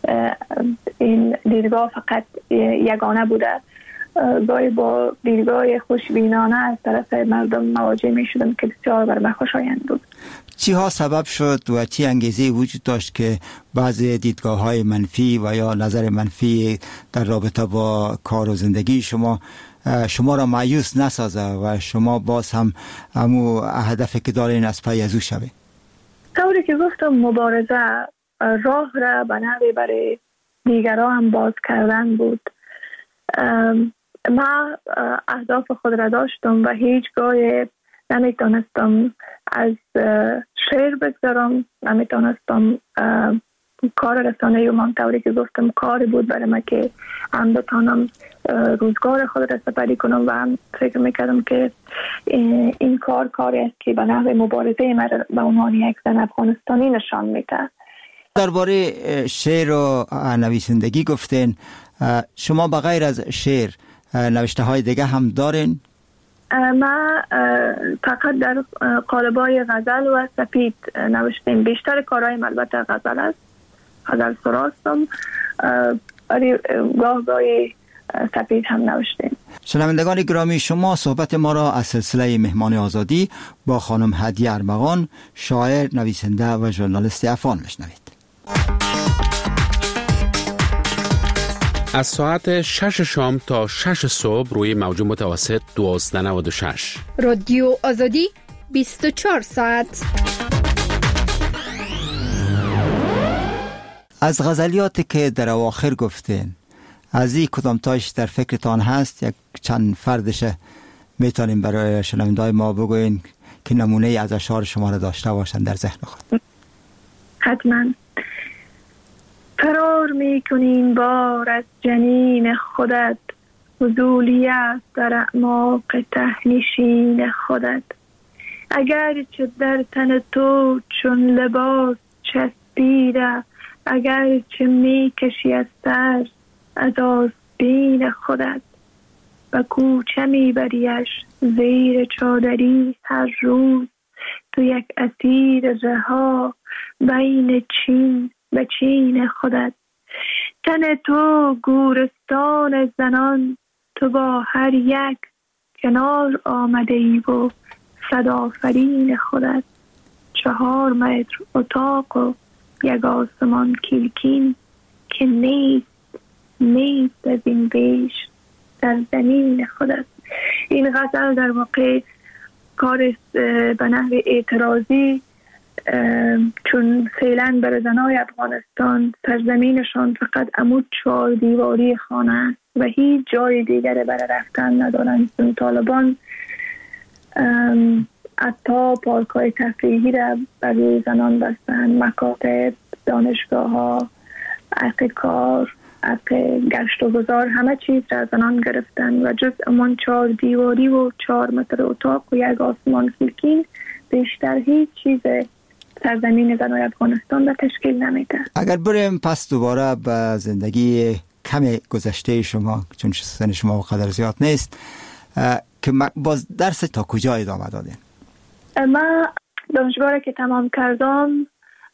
این دیدگاه فقط یگانه بوده. گاهی با دیدگاه خوشبینانه از طرف مردم مواجه می شدم که بسیار بر من خوشایند بود. چی ها سبب شد و چی انگیزه وجود داشت که بعضی دیدگاه های منفی و یا نظر منفی در رابطه با کار و زندگی شما را مایوس نسازه و شما باز هم همو هدفی که دارین از پی از او شوه؟ طوری که گفتم مبارزه راه را به نحوی برای دیگران هم باز کردن بود. من اهداف خود را داشتم و هیچگاه نمیتونستم از شعر بگذارم، نمیتونستم کار رسانه‌ای و من طوری که گفتم کاری بود برای من که هم بتانم روزگار خود را سپری کنم و هم فکر میکردم که این کاری است که به نحو مبارزه من به عنوان یک زن افغانستانی نشان میده. درباره شعر و نویسندگی گفتین، شما بغیر از شعر نوشته های دیگه هم دارین؟ من فقط در قالب‌های غزل و سپید نوشتیم. بیشتر کارهایم البته غزل است، غزل سرایستم، گاهی سپید هم نوشتیم. شنوندگان گرامی، شما صحبت ما را از سلسله مهمان آزادی با خانم هدیه ارمغان، شاعر، نویسنده و ژورنالیست افغان میشنوید. از ساعت 6 شام تا 6 صبح روی موج متوسط 1296 رادیو آزادی 24 ساعت. از غزلیاتی که در اواخر گفتین، از این کدام تاش در فکرتان هست؟ یک چند فردش میتونیم برای شنونده‌های ما بگوین که نمونه از اشعار شما را داشته باشن در ذهن خود. حتما. فرار میکنین بار از جنین خودت، فضولیت در اعماق تهنشین خودت. اگر چه در تن تو چون لباس چسبیده، اگر چه میکشی از سر از آستین خودت. و کوچه میبریش زیر چادری هر روز، تو یک اسیر رها بین چین به چین خودت. تن تو گورستان زنان، تو با هر یک کنار آمده ای و صد آفرین خودت. 4 متر اتاق و یک آسمان کلکین، که نیست از این بیش در زمین خودت. این غزل در واقع کار به نحو اعتراضی، چون فعلا برای زنای افغانستان سرزمینشان فقط عمود 4 دیواری خانه است و هیچ جای دیگر برای رفتن ندارند. چون طالبان حتی پارک‌های تفریحی را برای زنان بستن، مکاتب، دانشگاه ها، حق کار، حق گشت و گذار، همه چیز را زنان گرفتن و جز امان 4 دیواری و 4 متر اتاق و یک آسمان کلکین بیشتر هیچ چیز سرزمین زنای افغانستان را تشکیل نمیده. اگر بریم پس دوباره به زندگی کم گذشته شما، چون سن شما قدر زیاد نیست، که باز درس تا کجا ادامه دادین؟ من دانشگاه که تمام کردم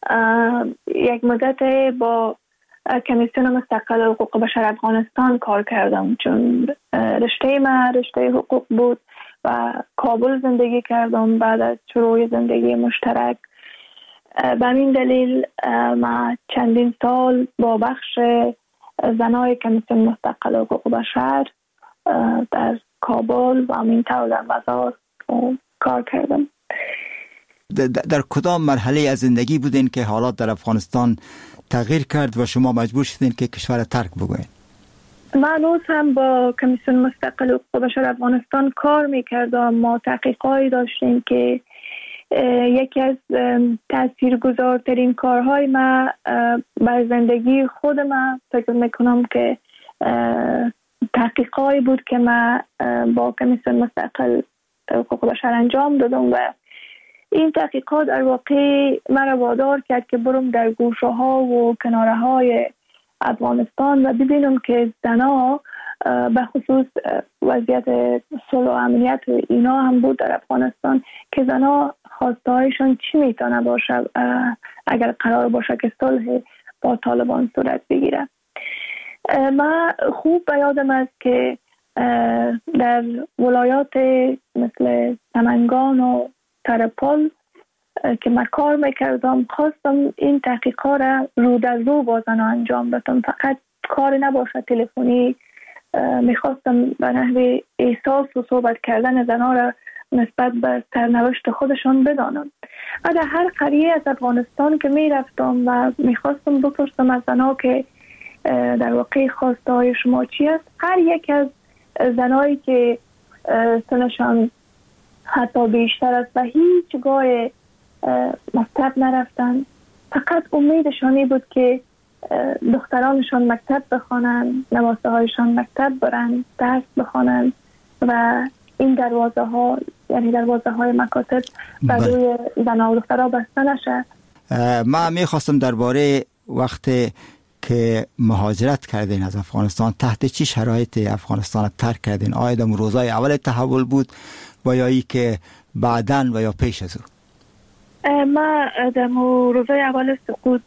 یک مدت با کمیسیون مستقل حقوق بشر افغانستان کار کردم، چون رشته من رشته حقوق بود و کابل زندگی کردم بعد از شروع زندگی مشترک. به این دلیل من چندین سال با بخش زنای کمیسیون مستقل حقوق بشر در کابل و همینطور در مزار کار کردم. در کدام مرحله از زندگی بودین که حالات در افغانستان تغییر کرد و شما مجبور شدین که کشور ترک بگوین؟ من هنوز هم با کمیسیون مستقل حقوق بشر افغانستان کار میکردم. ما تحقیقاتی داشتیم که یکی از تاثیرگذارترین کارهای من بر زندگی خود من فکر میکنم که تحقیقاتی بود که من با کمیسیون مستقل حقوق بشر انجام دادم و این تحقیقات در واقع مرا وادار کرد که برم در گوشه ها و کناره های افغانستان و ببینم که زنها به خصوص وضعیت صلح و امنیت و اینا هم بود در افغانستان که زنها خواسته هایشان چی میتونه باشه اگر قرار باشه که صلح با طالبان صورت بگیره. من خوب به یادم است که در ولایات مثل سمنگان و ترپال که من کار میکردم خواستم این تحقیقات رو در رو با زنها انجام بدم، فقط کار نباشه تلفنی. میخواستم به نحو احساس و صحبت کردن زنها را نسبت به سرنوشت خودشان بدانم. در هر قریه از افغانستان که میرفتم و میخواستم بپرسم از زنها که در واقع خواسته های شما چی است، هر یک از زنایی که سنشان حتی بیشتر است و هیچگاه مکتب نرفتن، فقط امیدشانی بود که دخترانشان مکتب بخوانند، نواسه هایشان مکتب برن، درس بخوانند و این دروازه ها، یعنی دروازه های مکاتب برای زنها و دخترها بسته نشه. من میخواستم درباره وقت که مهاجرت کردین از افغانستان، تحت چی شرایط افغانستان ترک کردین؟ آیا در روزای اول تحول بود و یا ای که بعدن و یا پیش از او؟ ما در روزای اول سقوط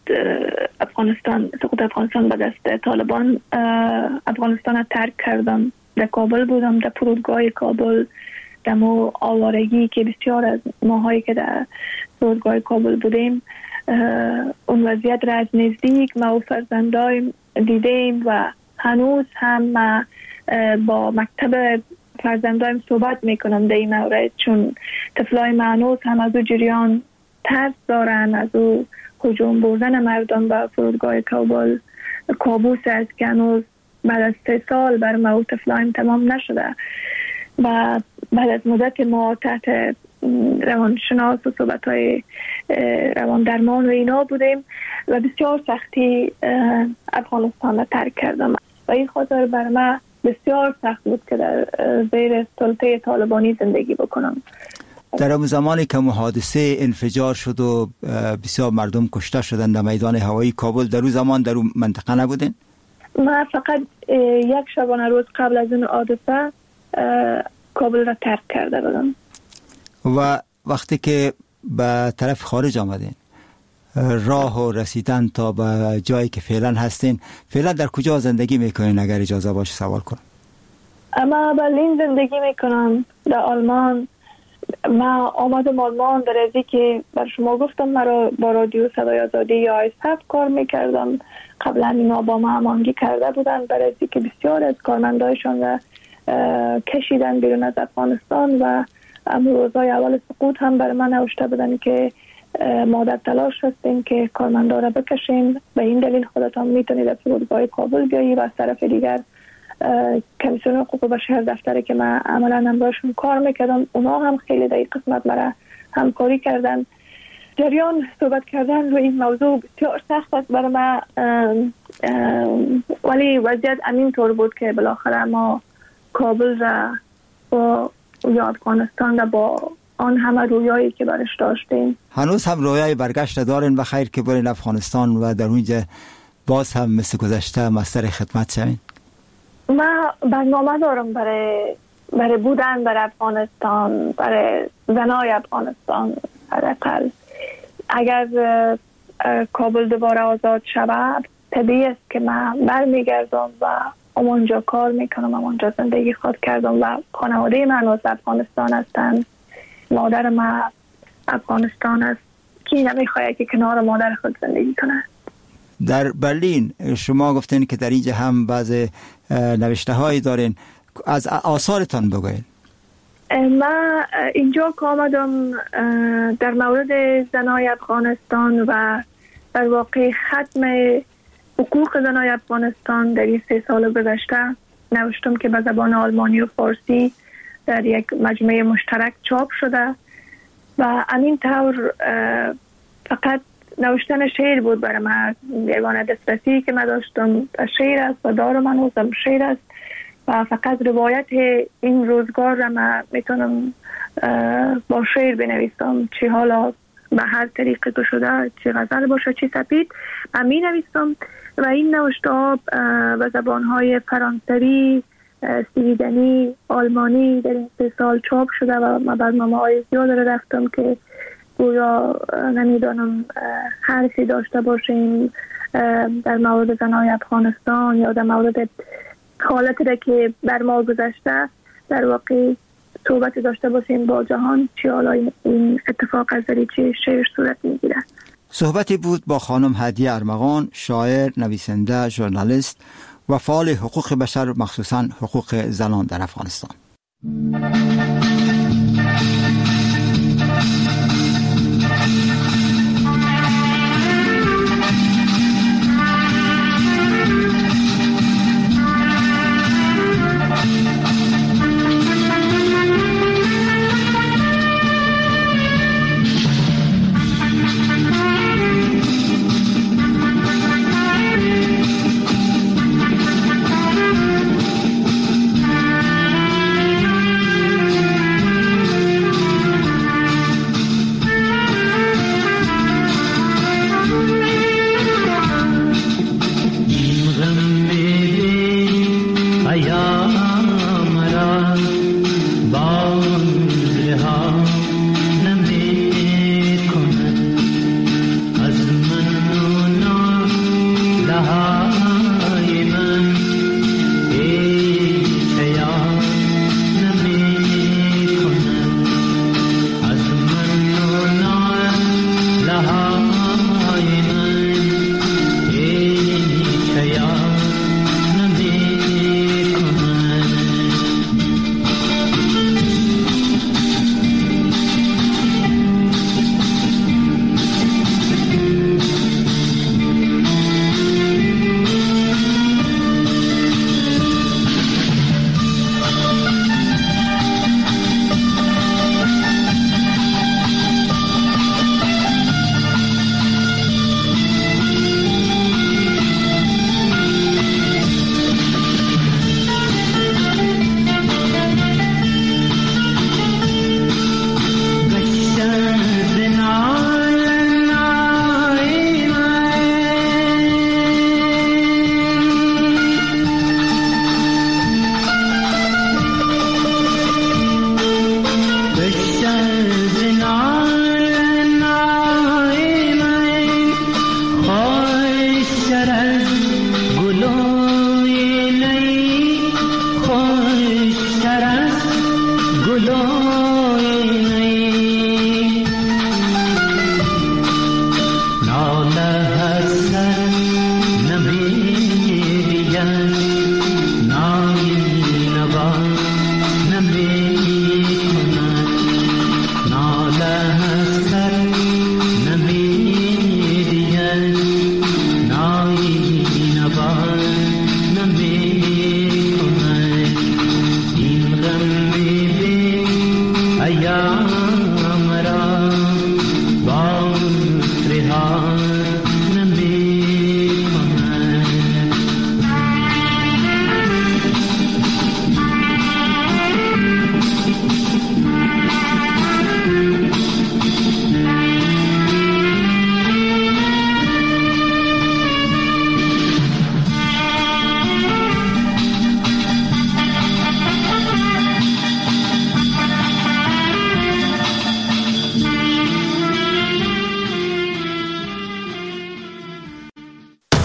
افغانستان به دست طالبان افغانستان را ترک کردم. در کابل بودم، در فرودگاه کابل، در آوارگی که بسیار از ماهایی که در فرودگاه کابل بودیم اون وضعیت را از نزدیک ما و فرزندایم دیدیم و هنوز هم ما با مکتب فرزندایم صحبت میکنم در این مورد، چون طفلای ما هنوز هم از او جریان ترس دارن، از او هجوم بردن مردم به فرودگاه کابل کابوس است که هنوز بعد از 3 سال بر ما و طفلایم تمام نشده و بعد از مدت ما تحت روانشناس و صحبت‌های روان درمان و اینا بودیم و بسیار سختی افغانستان را ترک کردم و این خاطر بر من بسیار سخت بود که در زیر سلطه طالبانی زندگی بکنم. در اون زمانی که حادثه انفجار شد و بسیار مردم کشته شدند در میدان هوایی کابل، در اون زمان در اون منطقه نبودین؟ من فقط یک شبانه روز قبل از اون حادثه کابل را ترک کرده بودم. و وقتی که به طرف خارج آمدین، راه و رسیدن تا به جایی که فعلا هستین، فعلا در کجا زندگی میکنین اگر اجازه باشه سوال کنم؟ اما برلین زندگی میکنم، در آلمان. ما آمدم آلمان در ازی که بر شما گفتم مرا با رادیو صدای آزادی یا آیسف کار میکردم. قبلا اینا با ما هماهنگی کرده بودن در ازی که بسیار از کارمندایشان را کشیدن بیرون از افغانستان و روزای اول سقوط هم برای من نوشته بودن که ما در تلاش هستیم که کارمندا را بکشیم، به این دلیل خودتان میتونید از فرودگاه کابل بیایی و از طرف دیگر کمیسیون حقوق بشر دفتری که من عملا همراهشون کار میکردم اونا هم خیلی در این قسمت مرا همکاری کردن. جریان صحبت کردن روی این موضوع بسیار سخت است برای من، ولی وضعیت همین طور بود که بالاخره ما کابل را با یا افغانستان را با آن همه رویایی که برش داشتیم. هنوز هم رویای برگشت دارین و خیر که برین افغانستان و در اونجا باز هم مثل گذشته مستر خدمت شوین؟ من برنامه دارم برای بودن در افغانستان، برای زنای افغانستان. حداقل اگر کابل دوباره آزاد شود طبیعی است که من برمیگردم و اونجا کار میکنم، اونجا زندگی خود کردم و خانواده من از افغانستان هستند. مادر من افغانستان است که نمیخواد که کنار مادر خود زندگی کنه. در برلین شما گفتین که در اینجا هم بعض نوشته هایی دارین، از آثارتان بگوین. من اینجا که آمدم در مورد زنای افغانستان و در واقع ختم حقوق زنای افغانستان در این 3 سال گذشته نوشتم که به زبان آلمانی و فارسی در یک مجموعه مشترک چاپ شده و همین طور فقط نوشتن شعر بود برای من یگانه دسترسی که من داشتم شعر است و دارم هنوزم شعر است و فقط روایت این روزگار را من میتونم با شعر بنویسم، چی حالا به هر طریقه که شده، چی غزل باشه چی سپید من می نویسم و این نوشته ها به زبانهای فرانسوی، سویدنی، آلمانی در این 3 سال چاپ شده و من برنامه های زیاد رفتم که گویا نمیدانم حرفی داشته باشیم در مورد زنای افغانستان یا در مورد حالتی را که بر ما گذشته در واقع صحبت داشته باشیم با جهان، چی حالا این اتفاق از چه شعر صورت میگیره. صحبتی بود با خانم هدیه ارمغان، شاعر، نویسنده، ژورنالیست و فعال حقوق بشر، مخصوصا حقوق زنان در افغانستان.